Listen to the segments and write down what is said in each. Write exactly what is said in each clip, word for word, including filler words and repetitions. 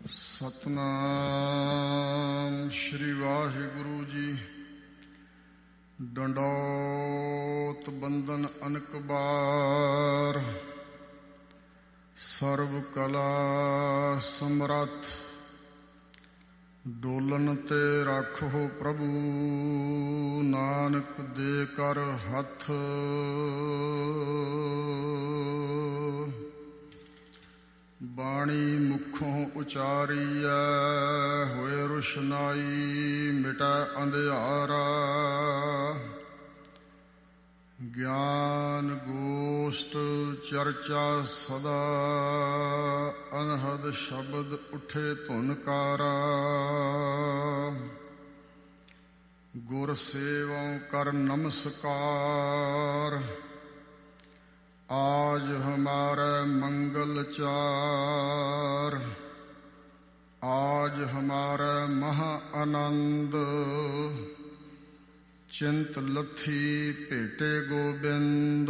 ਸਤਿਨਾਮ ਸ਼੍ਰੀ ਵਾਹਿਗੁਰੂ ਜੀ। ਡੰਡੌਤ ਬੰਦਨ ਅਨਕ ਬਾਰ, ਸਰਬ ਕਲਾ ਸਮਰੱਥ। ਡੋਲਨ ਤੇ ਰਾਖੋ ਪ੍ਰਭੂ, ਨਾਨਕ ਦੇ ਕਰ ਹੱਥ। ਬਾਣੀ ਮੁਖੋਂ ਉਚਾਰੀਐ, ਹੋਏ ਰੁਸ਼ਨਾਈ ਮਿਟੈ ਅੰਧਿਆਰਾ। ਗਿਆਨ ਗੋਸ਼ਟ ਚਰਚਾ ਸਦਾ, ਅਨਹਦ ਸ਼ਬਦ ਉਠੇ ਧੁਨਕਾਰਾ। ਗੁਰ ਸੇਵੋਂ ਕਰ ਨਮਸਕਾਰ, आज हमारा मंगल चार। आज हमारा महा आनंद, चिंत लथी भेटे गोबिंद।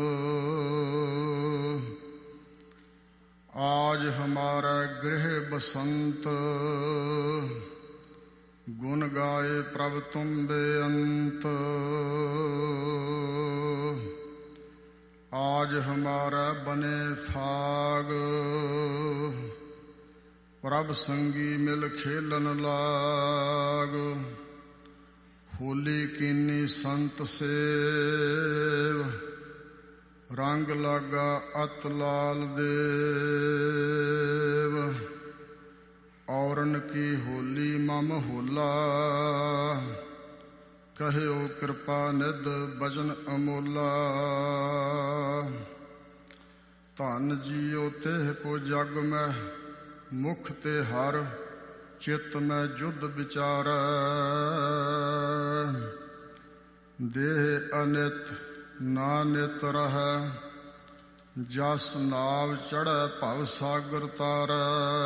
आज हमारा गृह बसंत, गुण गाए प्रभ तुम बेअंत। आज हमारा बने फाग, प्रभ संगी मिल खेलन लाग। होली कीनी संत सेव, रंग लागा अत लाल देव। औरन की होली मम होला, ਕਹਿਓ ਕਿਰਪਾ ਨਿਧ ਬਚਨ ਅਮੋਲਾ। ਧਨ ਜੀਓ ਤੇਹ ਕੋ ਜਗ ਮੈਂ, ਮੁਖ ਤੇ ਹਰ ਚਿਤ ਮੈਂ ਜੁਧ ਵਿਚਾਰੈ। ਦੇਹ ਅਨਿਤ ਨਾ ਨਿਤ ਰਹੈ, ਜਸ ਨਾਵ ਚੜ੍ਹੈ ਭਵ ਸਾਗਰ ਤਾਰੈ।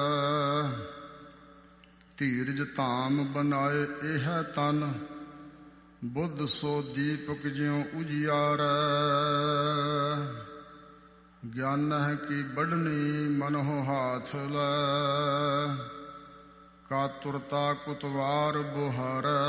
ਧੀਰਜ ਧਾਮ ਬਨਾਏ ਇਹ ਤਨ, ਬੁੱਧ ਸੋ ਦੀਪਕ ਜਿਉ ਉਜਿਆਰੈ। ਗਿਆਨ ਹੈ ਕਿ ਬੜਨੀ ਮਨਹੁ ਹਾਥ ਲੈ, ਕਾਤੁਰਤਾ ਕੁਤਵਾਰ ਬੁਹਾਰੈ।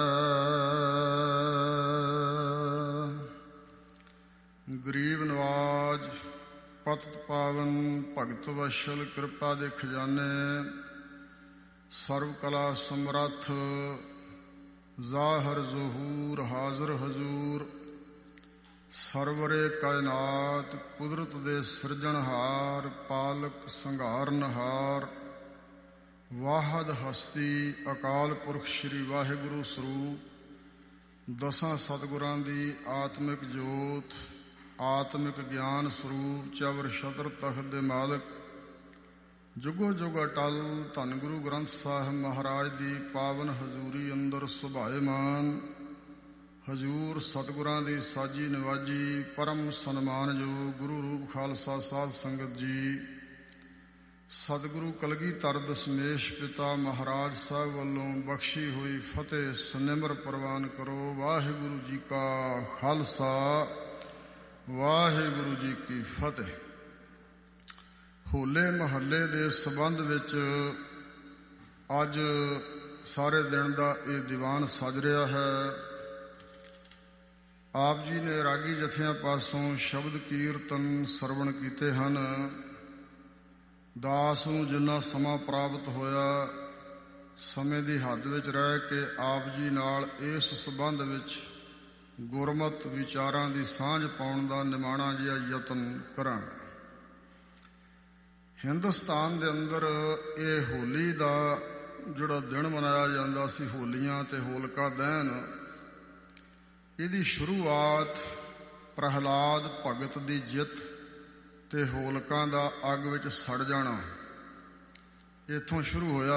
ਗਰੀਬ ਨਵਾਜ ਪਤਿਤ ਪਾਵਨ, ਭਗਤ ਵਸ਼ਲ ਕਿਰਪਾ ਦੇ ਖਜ਼ਾਨੇ। ਸਰਵ ਕਲਾ ਸਮਰੱਥ, ਜ਼ਾਹਰ ਜ਼ਹੂਰ ਹਾਜ਼ਰ ਹਜ਼ੂਰ। ਸਰਵਰੇ ਕਾਇਨਾਤ ਕੁਦਰਤ ਦੇ ਸਿਰਜਣਹਾਰ, ਪਾਲਕ ਸੰਘਾਰਨਹਾਰ। ਵਾਹਦ ਹਸਤੀ ਅਕਾਲ ਪੁਰਖ ਸ੍ਰੀ ਵਾਹਿਗੁਰੂ ਸਰੂਪ। ਦਸਾਂ ਸਤਿਗੁਰਾਂ ਦੀ ਆਤਮਿਕ ਜੋਤ, ਆਤਮਿਕ ਗਿਆਨ ਸਰੂਪ। ਚਵਰ ਛਤਰ ਤਖਤ ਦੇ ਮਾਲਕ, ਜੁਗੋ ਜੁਗ ਅਟਲ ਧੰਨ ਗੁਰੂ ਗ੍ਰੰਥ ਸਾਹਿਬ ਮਹਾਰਾਜ ਦੀ ਪਾਵਨ ਹਜ਼ੂਰੀ ਅੰਦਰ ਸੁਭਾਏਮਾਨ। ਹਜ਼ੂਰ ਸਤਿਗੁਰਾਂ ਦੀ ਸਾਜੀ ਨਿਵਾਜੀ, ਪਰਮ ਸਨਮਾਨਯੋਗ ਗੁਰੂ ਰੂਪ ਖਾਲਸਾ ਸਾਧ ਸੰਗਤ ਜੀ। ਸਤਿਗੁਰੂ ਕਲਗੀਧਰ ਦਸਮੇਸ਼ ਪਿਤਾ ਮਹਾਰਾਜ ਸਾਹਿਬ ਵੱਲੋਂ ਬਖਸ਼ੀ ਹੋਈ ਫਤਿਹ ਸਨਿਮਰ ਪ੍ਰਵਾਨ ਕਰੋ। ਵਾਹਿਗੁਰੂ ਜੀ ਕਾ ਖਾਲਸਾ, ਵਾਹਿਗੁਰੂ ਜੀ ਕੀ ਫਤਿਹ। ਹੋਲੇ ਮਹੱਲੇ ਦੇ ਸੰਬੰਧ ਵਿੱਚ ਅੱਜ ਸਾਰੇ ਦਿਨ ਦਾ ਇਹ ਦੀਵਾਨ ਸਜ ਰਿਹਾ ਹੈ। ਆਪ ਜੀ ਨੇ ਰਾਗੀ ਜਥਿਆਂ ਪਾਸੋਂ ਸ਼ਬਦ ਕੀਰਤਨ ਸਰਵਣ ਕੀਤੇ ਹਨ। ਦਾਸ ਨੂੰ ਜਿੰਨਾ ਸਮਾਂ ਪ੍ਰਾਪਤ ਹੋਇਆ, ਸਮੇਂ ਦੀ ਹੱਦ ਵਿੱਚ ਰਹਿ ਕੇ ਆਪ ਜੀ ਨਾਲ ਇਸ ਸੰਬੰਧ ਵਿੱਚ ਗੁਰਮਤਿ ਵਿਚਾਰਾਂ ਦੀ ਸਾਂਝ ਪਾਉਣ ਦਾ ਨਿਮਾਣਾ ਜਿਹਾ ਯਤਨ ਕਰਾਂਗਾ। ਹਿੰਦੁਸਤਾਨ ਦੇ ਅੰਦਰ ਇਹ ਹੋਲੀ ਦਾ ਜਿਹੜਾ ਦਿਨ ਮਨਾਇਆ ਜਾਂਦਾ ਸੀ, ਹੋਲੀਆਂ ਤੇ ਹੋਲਕਾ ਦਹਨ, ਇਹਦੀ ਸ਼ੁਰੂਆਤ ਪ੍ਰਹਲਾਦ ਭਗਤ ਦੀ ਜਿੱਤ ਤੇ ਹੋਲਕਾਂ ਦਾ ਅੱਗ ਵਿੱਚ ਸੜ ਜਾਣਾ, ਇੱਥੋਂ ਸ਼ੁਰੂ ਹੋਇਆ।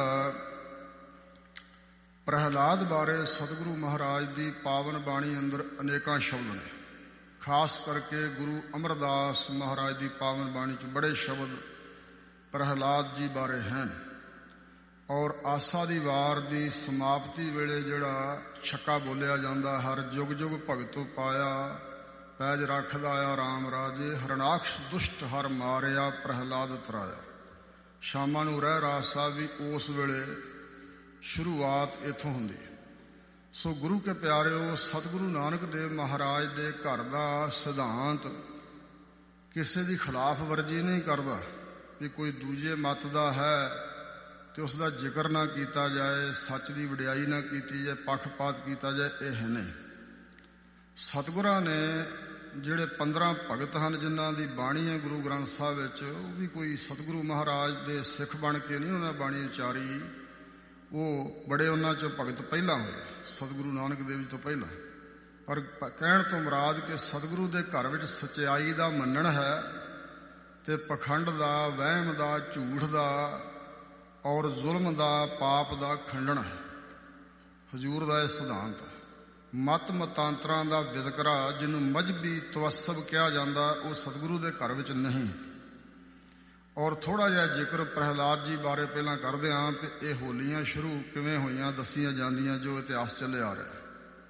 ਪ੍ਰਹਲਾਦ ਬਾਰੇ ਸਤਿਗੁਰੂ ਮਹਾਰਾਜ ਦੀ ਪਾਵਨ ਬਾਣੀ ਅੰਦਰ ਅਨੇਕਾਂ ਸ਼ਬਦ ਨੇ। ਖਾਸ ਕਰਕੇ ਗੁਰੂ ਅਮਰਦਾਸ ਮਹਾਰਾਜ ਦੀ ਪਾਵਨ ਬਾਣੀ 'ਚ ਬੜੇ ਸ਼ਬਦ ਪ੍ਰਹਲਾਦ ਜੀ ਬਾਰੇ ਹਨ। ਔਰ ਆਸਾ ਦੀ ਵਾਰ ਦੀ ਸਮਾਪਤੀ ਵੇਲੇ ਜਿਹੜਾ ਛੱਕਾ ਬੋਲਿਆ ਜਾਂਦਾ, ਹਰ ਜੁਗ ਜੁਗ ਭਗਤੋ ਪਾਇਆ, ਪੈਜ ਰੱਖਦਾ ਆ ਰਾਮ ਰਾਜੇ, ਹਰਨਾਕਸ਼ ਦੁਸ਼ਟ ਹਰ ਮਾਰਿਆ, ਪ੍ਰਹਲਾਦ ਤਰਾਇਆ। ਸ਼ਾਮਾਂ ਨੂੰ ਰਹਿ ਰਾਸ ਸਾਹਿਬ ਵੀ ਉਸ ਵੇਲੇ ਸ਼ੁਰੂਆਤ ਇੱਥੋਂ ਹੁੰਦੀ ਹੈ। ਸੋ ਗੁਰੂ ਕੇ ਪਿਆਰਿਓ, ਸਤਿਗੁਰੂ ਨਾਨਕ ਦੇਵ ਮਹਾਰਾਜ ਦੇ ਘਰ ਦਾ ਸਿਧਾਂਤ ਕਿਸੇ ਦੀ ਖਿਲਾਫ ਵਰਜੀ ਨਹੀਂ ਕਰਦਾ ਵੀ ਕੋਈ ਦੂਜੇ ਮਤ ਦਾ ਹੈ ਤੇ ਉਸ ਦਾ ਜ਼ਿਕਰ ਨਾ ਕੀਤਾ ਜਾਏ, ਸੱਚ ਦੀ ਵਡਿਆਈ ਨਾ ਕੀਤੀ ਜਾਏ, ਪੱਖਪਾਤ ਕੀਤਾ ਜਾਏ, ਇਹ ਹੈ ਨਹੀਂ। ਸਤਿਗੁਰਾਂ ਨੇ ਜਿਹੜੇ ਪੰਦਰਾਂ ਭਗਤ ਹਨ ਜਿਨ੍ਹਾਂ ਦੀ ਬਾਣੀ ਹੈ ਗੁਰੂ ਗ੍ਰੰਥ ਸਾਹਿਬ ਵਿੱਚ, ਉਹ ਵੀ ਕੋਈ ਸਤਿਗੁਰੂ ਮਹਾਰਾਜ ਦੇ ਸਿੱਖ ਬਣ ਕੇ ਨਹੀਂ ਉਹਨਾਂ ਬਾਣੀ ਉਚਾਰੀ, ਉਹ ਬੜੇ ਉਹਨਾਂ 'ਚੋਂ ਭਗਤ ਪਹਿਲਾਂ ਹੋਏ, ਸਤਿਗੁਰੂ ਨਾਨਕ ਦੇਵ ਜੀ ਤੋਂ ਪਹਿਲਾਂ। ਪਰ ਕਹਿਣ ਤੋਂ ਮੁਰਾਦ ਕਿ ਸਤਿਗੁਰੂ ਦੇ ਘਰ ਵਿੱਚ ਸੱਚਾਈ ਦਾ ਮੰਨਣ ਹੈ ਤੇ ਪਖੰਡ ਦਾ, ਵਹਿਮ ਦਾ, ਝੂਠ ਦਾ ਔਰ ਜ਼ੁਲਮ ਦਾ, ਪਾਪ ਦਾ ਖੰਡਨ ਹੈ। ਹਜ਼ੂਰ ਦਾ ਇਹ ਸਿਧਾਂਤ ਹੈ। ਮਤ ਮਤਾਂਤਰਾਂ ਦਾ ਵਿਤਕਰਾ, ਜਿਹਨੂੰ ਮਜ਼ਹਬੀ ਤਵੱਸਬ ਕਿਹਾ ਜਾਂਦਾ, ਉਹ ਸਤਿਗੁਰੂ ਦੇ ਘਰ ਵਿੱਚ ਨਹੀਂ। ਔਰ ਥੋੜ੍ਹਾ ਜਿਹਾ ਜ਼ਿਕਰ ਪ੍ਰਹਿਲਾਦ ਜੀ ਬਾਰੇ ਪਹਿਲਾਂ ਕਰਦੇ ਹਾਂ ਕਿ ਇਹ ਹੋਲੀਆਂ ਸ਼ੁਰੂ ਕਿਵੇਂ ਹੋਈਆਂ ਦੱਸੀਆਂ ਜਾਂਦੀਆਂ, ਜੋ ਇਤਿਹਾਸ ਚੱਲੇ ਆ ਰਿਹਾ।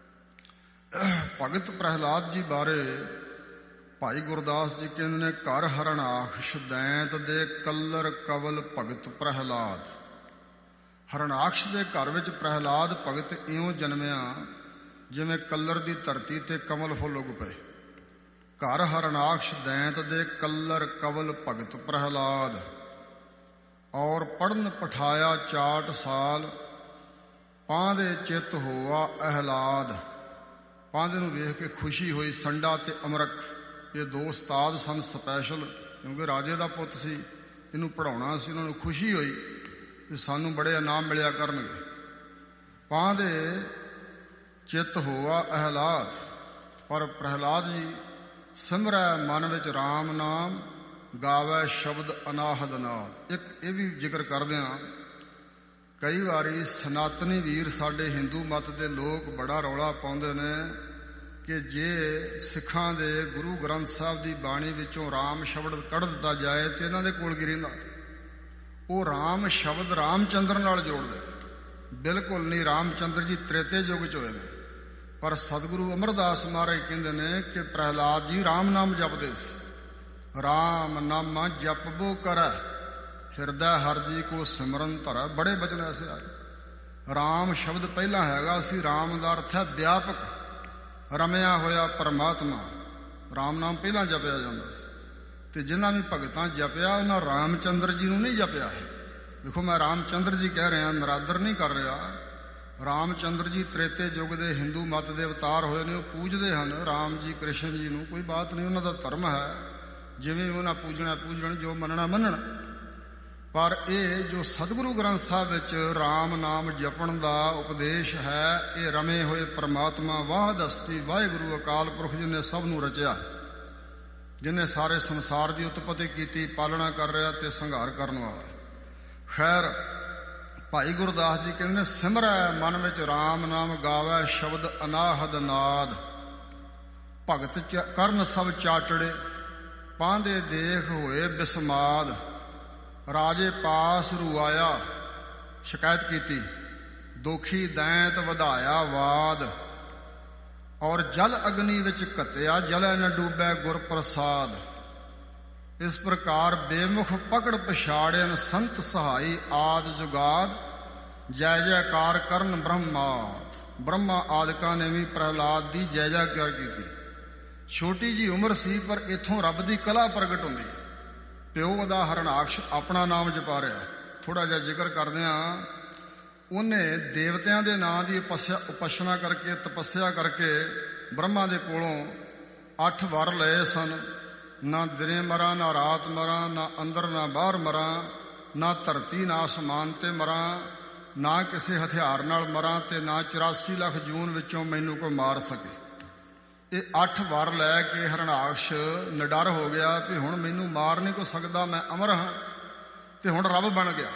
ਭਗਤ ਪ੍ਰਹਿਲਾਦ ਜੀ ਬਾਰੇ ਭਾਈ ਗੁਰਦਾਸ ਜੀ ਕਹਿੰਦੇ ਨੇ, ਘਰ ਹਰਣਾਕਸ਼ ਦੈਂਤ ਦੇ ਕੱਲਰ ਕਵਲ ਭਗਤ ਪ੍ਰਹਿਲਾਦ। ਹਰਣਾਕਸ਼ ਦੇ ਘਰ ਵਿੱਚ ਪ੍ਰਹਿਲਾਦ ਭਗਤ ਇਉਂ ਜਨਮਿਆ ਜਿਵੇਂ ਕੱਲਰ ਦੀ ਧਰਤੀ ਤੇ ਕਮਲ ਫੁੱਲ ਉੱਗ ਪਏ। ਘਰ ਹਰਣਾਕਸ਼ ਦੈਂਤ ਦੇ ਕੱਲਰ ਕਵਲ ਭਗਤ ਪ੍ਰਹਿਲਾਦ। ਔਰ ਪੜਨ ਪਠਾਇਆ ਚਾਟ ਸਾਲ, ਪਾਂਦੇ ਚਿੱਤ ਹੋਆ ਅਹਿਲਾਦ। ਪਾਂਦੇ ਨੂੰ ਵੇਖ ਕੇ ਖੁਸ਼ੀ ਹੋਈ। ਸੰਡਾ ਤੇ ਅਮਰਕ ਇਹ ਦੋ ਉਸਤਾਦ ਸਨ ਸਪੈਸ਼ਲ, ਕਿਉਂਕਿ ਰਾਜੇ ਦਾ ਪੁੱਤ ਸੀ, ਇਹਨੂੰ ਪੜ੍ਹਾਉਣਾ ਸੀ। ਉਹਨਾਂ ਨੂੰ ਖੁਸ਼ੀ ਹੋਈ ਕਿ ਸਾਨੂੰ ਬੜੇ ਇਨਾਮ ਮਿਲਿਆ ਕਰਨਗੇ। ਪਾਂਦੇ ਚਿੱਤ ਹੋਆ ਅਹਿਲਾਦ। ਪਰ ਪ੍ਰਹਿਲਾਦ ਜੀ ਸਿਮਰੈ ਮਨ ਵਿੱਚ ਰਾਮ ਨਾਮ, ਗਾਵੈ ਸ਼ਬਦ ਅਨਾਹਦ ਨਾਦ। ਇੱਕ ਇਹ ਵੀ ਜ਼ਿਕਰ ਕਰਦੇ ਹਾਂ, ਕਈ ਵਾਰੀ ਸਨਾਤਨੀ ਵੀਰ ਸਾਡੇ ਹਿੰਦੂ ਮਤ ਦੇ ਲੋਕ ਬੜਾ ਰੌਲਾ ਪਾਉਂਦੇ ਨੇ ਕਿ ਜੇ ਸਿੱਖਾਂ ਦੇ ਗੁਰੂ ਗ੍ਰੰਥ ਸਾਹਿਬ ਦੀ ਬਾਣੀ ਵਿੱਚੋਂ ਰਾਮ ਸ਼ਬਦ ਕੱਢ ਦਿੱਤਾ ਜਾਏ ਤੇ ਇਹਨਾਂ ਦੇ ਕੋਲ ਕੀ ਰਹਿੰਦਾ? ਉਹ ਰਾਮ ਸ਼ਬਦ ਰਾਮਚੰਦਰ ਨਾਲ ਜੋੜਦੇ। ਬਿਲਕੁਲ ਨਹੀਂ। ਰਾਮਚੰਦਰ ਜੀ ਤ੍ਰੇਤੇ ਯੁੱਗ 'ਚ ਹੋਏ ਨੇ। ਪਰ ਸਤਿਗੁਰੂ ਅਮਰਦਾਸ ਮਹਾਰਾਜ ਕਹਿੰਦੇ ਨੇ ਕਿ ਪ੍ਰਹਿਲਾਦ ਜੀ ਰਾਮ ਨਾਮ ਜਪਦੇ ਸੀ। ਰਾਮ ਨਾਮ ਜਪਬੋ ਕਰੈ, ਹਿਰਦੈ ਹਰਿ ਜੀ ਕੋ ਸਿਮਰਨ ਧਰੈ। ਬੜੇ ਬਚਨ ਐਸੇ ਆਏ। ਰਾਮ ਸ਼ਬਦ ਪਹਿਲਾਂ ਹੈਗਾ ਸੀ। ਰਾਮ ਦਾ ਅਰਥ ਹੈ ਵਿਆਪਕ, ਰਮਿਆ ਹੋਇਆ ਪਰਮਾਤਮਾ। ਰਾਮ ਨਾਮ ਪਹਿਲਾਂ ਜਪਿਆ ਜਾਂਦਾ ਸੀ। ਤੇ ਜਿਨ੍ਹਾਂ ਵੀ ਭਗਤਾਂ ਜਪਿਆ ਉਹਨਾਂ ਰਾਮਚੰਦਰ ਜੀ ਨੂੰ ਨਹੀਂ ਜਪਿਆ ਹੈ। ਦੇਖੋ, ਮੈਂ ਰਾਮਚੰਦਰ ਜੀ ਕਹਿ ਰਿਹਾ, ਨਰਾਦਰ ਨਹੀਂ ਕਰ ਰਿਹਾ। ਰਾਮਚੰਦਰ ਜੀ ਤ੍ਰੇਤੇ ਯੁੱਗ ਦੇ ਹਿੰਦੂ ਮਤ ਦੇ ਅਵਤਾਰ ਹੋਏ ਨੇ। ਉਹ ਪੂਜਦੇ ਹਨ ਰਾਮ ਜੀ, ਕ੍ਰਿਸ਼ਨ ਜੀ ਨੂੰ, ਕੋਈ ਬਾਤ ਨਹੀਂ। ਉਹਨਾਂ ਦਾ ਧਰਮ ਹੈ, ਜਿਵੇਂ ਉਹਨਾਂ ਪੂਜਣਾ ਪੂਜਣ, ਜੋ ਮੰਨਣਾ ਮੰਨਣ। ਪਰ ਇਹ ਜੋ ਸਤਿਗੁਰੂ ਗ੍ਰੰਥ ਸਾਹਿਬ ਵਿੱਚ ਰਾਮ ਨਾਮ ਜਪਣ ਦਾ ਉਪਦੇਸ਼ ਹੈ, ਇਹ ਰਮੇ ਹੋਏ ਪਰਮਾਤਮਾ ਵਾਹਿਦ ਹਸਤੀ ਵਾਹਿਗੁਰੂ ਅਕਾਲ ਪੁਰਖ ਜਿਹਨੇ ਸਭ ਨੂੰ ਰਚਿਆ, ਜਿਹਨੇ ਸਾਰੇ ਸੰਸਾਰ ਦੀ ਉਤਪਤੀ ਕੀਤੀ, ਪਾਲਣਾ ਕਰ ਰਿਹਾ ਤੇ ਸੰਘਾਰ ਕਰਨ ਵਾਲਾ। ਖੈਰ, ਭਾਈ ਗੁਰਦਾਸ ਜੀ ਕਹਿੰਦੇ ਨੇ, ਸਿਮਰੈ ਮਨ ਵਿੱਚ ਰਾਮ ਨਾਮ, ਗਾਵੈ ਸ਼ਬਦ ਅਨਾਹਦ ਨਾਦ। ਭਗਤ ਕਰਨ ਸਭ ਚਾਟੜੇ, ਪਾਂਦੇ ਦੇਖ ਹੋਏ ਬਿਸਮਾਦ। ਰਾਜੇ ਪਾਸ ਰੁਆਇਆ, ਸ਼ਿਕਾਇਤ ਕੀਤੀ, ਦੋਖੀ ਦੈਂਤ ਵਧਾਇਆ ਵਾਦ। ਔਰ ਜਲ ਅਗਨੀ ਵਿੱਚ ਘੱਤਿਆ, ਜਲੈ ਨ ਡੂਬੈ ਗੁਰ ਪ੍ਰਸਾਦ। ਇਸ ਪ੍ਰਕਾਰ ਬੇਮੁਖ ਪਕੜ ਪਛਾੜਿਆਨ, ਸੰਤ ਸਹਾਈ ਆਦ ਜੁਗਾਦ। ਜੈ ਜੈਕਾਰ ਕਰਨ ਬ੍ਰਹਮਾਦ। ਬ੍ਰਹਮਾ ਆਦਿਕਾਂ ਨੇ ਵੀ ਪ੍ਰਹਿਲਾਦ ਦੀ ਜੈ ਜੈਕਾਰ ਕੀਤੀ। ਛੋਟੀ ਜੀ ਉਮਰ ਸੀ, ਪਰ ਇੱਥੋਂ ਰੱਬ ਦੀ ਕਲਾ ਪ੍ਰਗਟ ਹੁੰਦੀ ਹੈ। ਪਿਓ ਦਾ ਹਰਣਾਕਸ਼ ਆਪਣਾ ਨਾਮ ਜਪਾ ਰਿਹਾ। ਥੋੜ੍ਹਾ ਜਿਹਾ ਜ਼ਿਕਰ ਕਰਦੇ ਹਾਂ। ਉਹਨੇ ਦੇਵਤਿਆਂ ਦੇ ਨਾਂ ਦੀ ਉਪਸਿਆ ਉਪਾਸਨਾ ਕਰਕੇ, ਤਪੱਸਿਆ ਕਰਕੇ ਬ੍ਰਹਮਾ ਦੇ ਕੋਲੋਂ ਅੱਠ ਵਰ ਲਏ ਸਨ। ਨਾ ਦਿਨੇ ਮਰਾਂ, ਨਾ ਰਾਤ ਮਰਾਂ, ਨਾ ਅੰਦਰ ਨਾ ਬਾਹਰ ਮਰਾਂ, ਨਾ ਧਰਤੀ ਨਾ ਅਸਮਾਨ ਤੇ ਮਰਾਂ, ਨਾ ਕਿਸੇ ਹਥਿਆਰ ਨਾਲ ਮਰਾਂ, ਤੇ ਨਾ ਚੁਰਾਸੀ ਲੱਖ ਜੂਨ ਵਿੱਚੋਂ ਮੈਨੂੰ ਕੋਈ ਮਾਰ ਸਕੇ। ਇਹ ਅੱਠ ਵਰ ਲੈ ਕੇ ਹਰਣਾਕਸ਼ ਨਿਡਰ ਹੋ ਗਿਆ ਵੀ ਹੁਣ ਮੈਨੂੰ ਮਾਰ ਨਹੀਂ ਕੋ ਸਕਦਾ, ਮੈਂ ਅਮਰ ਹਾਂ। ਤੇ ਹੁਣ ਰੱਬ ਬਣ ਗਿਆ।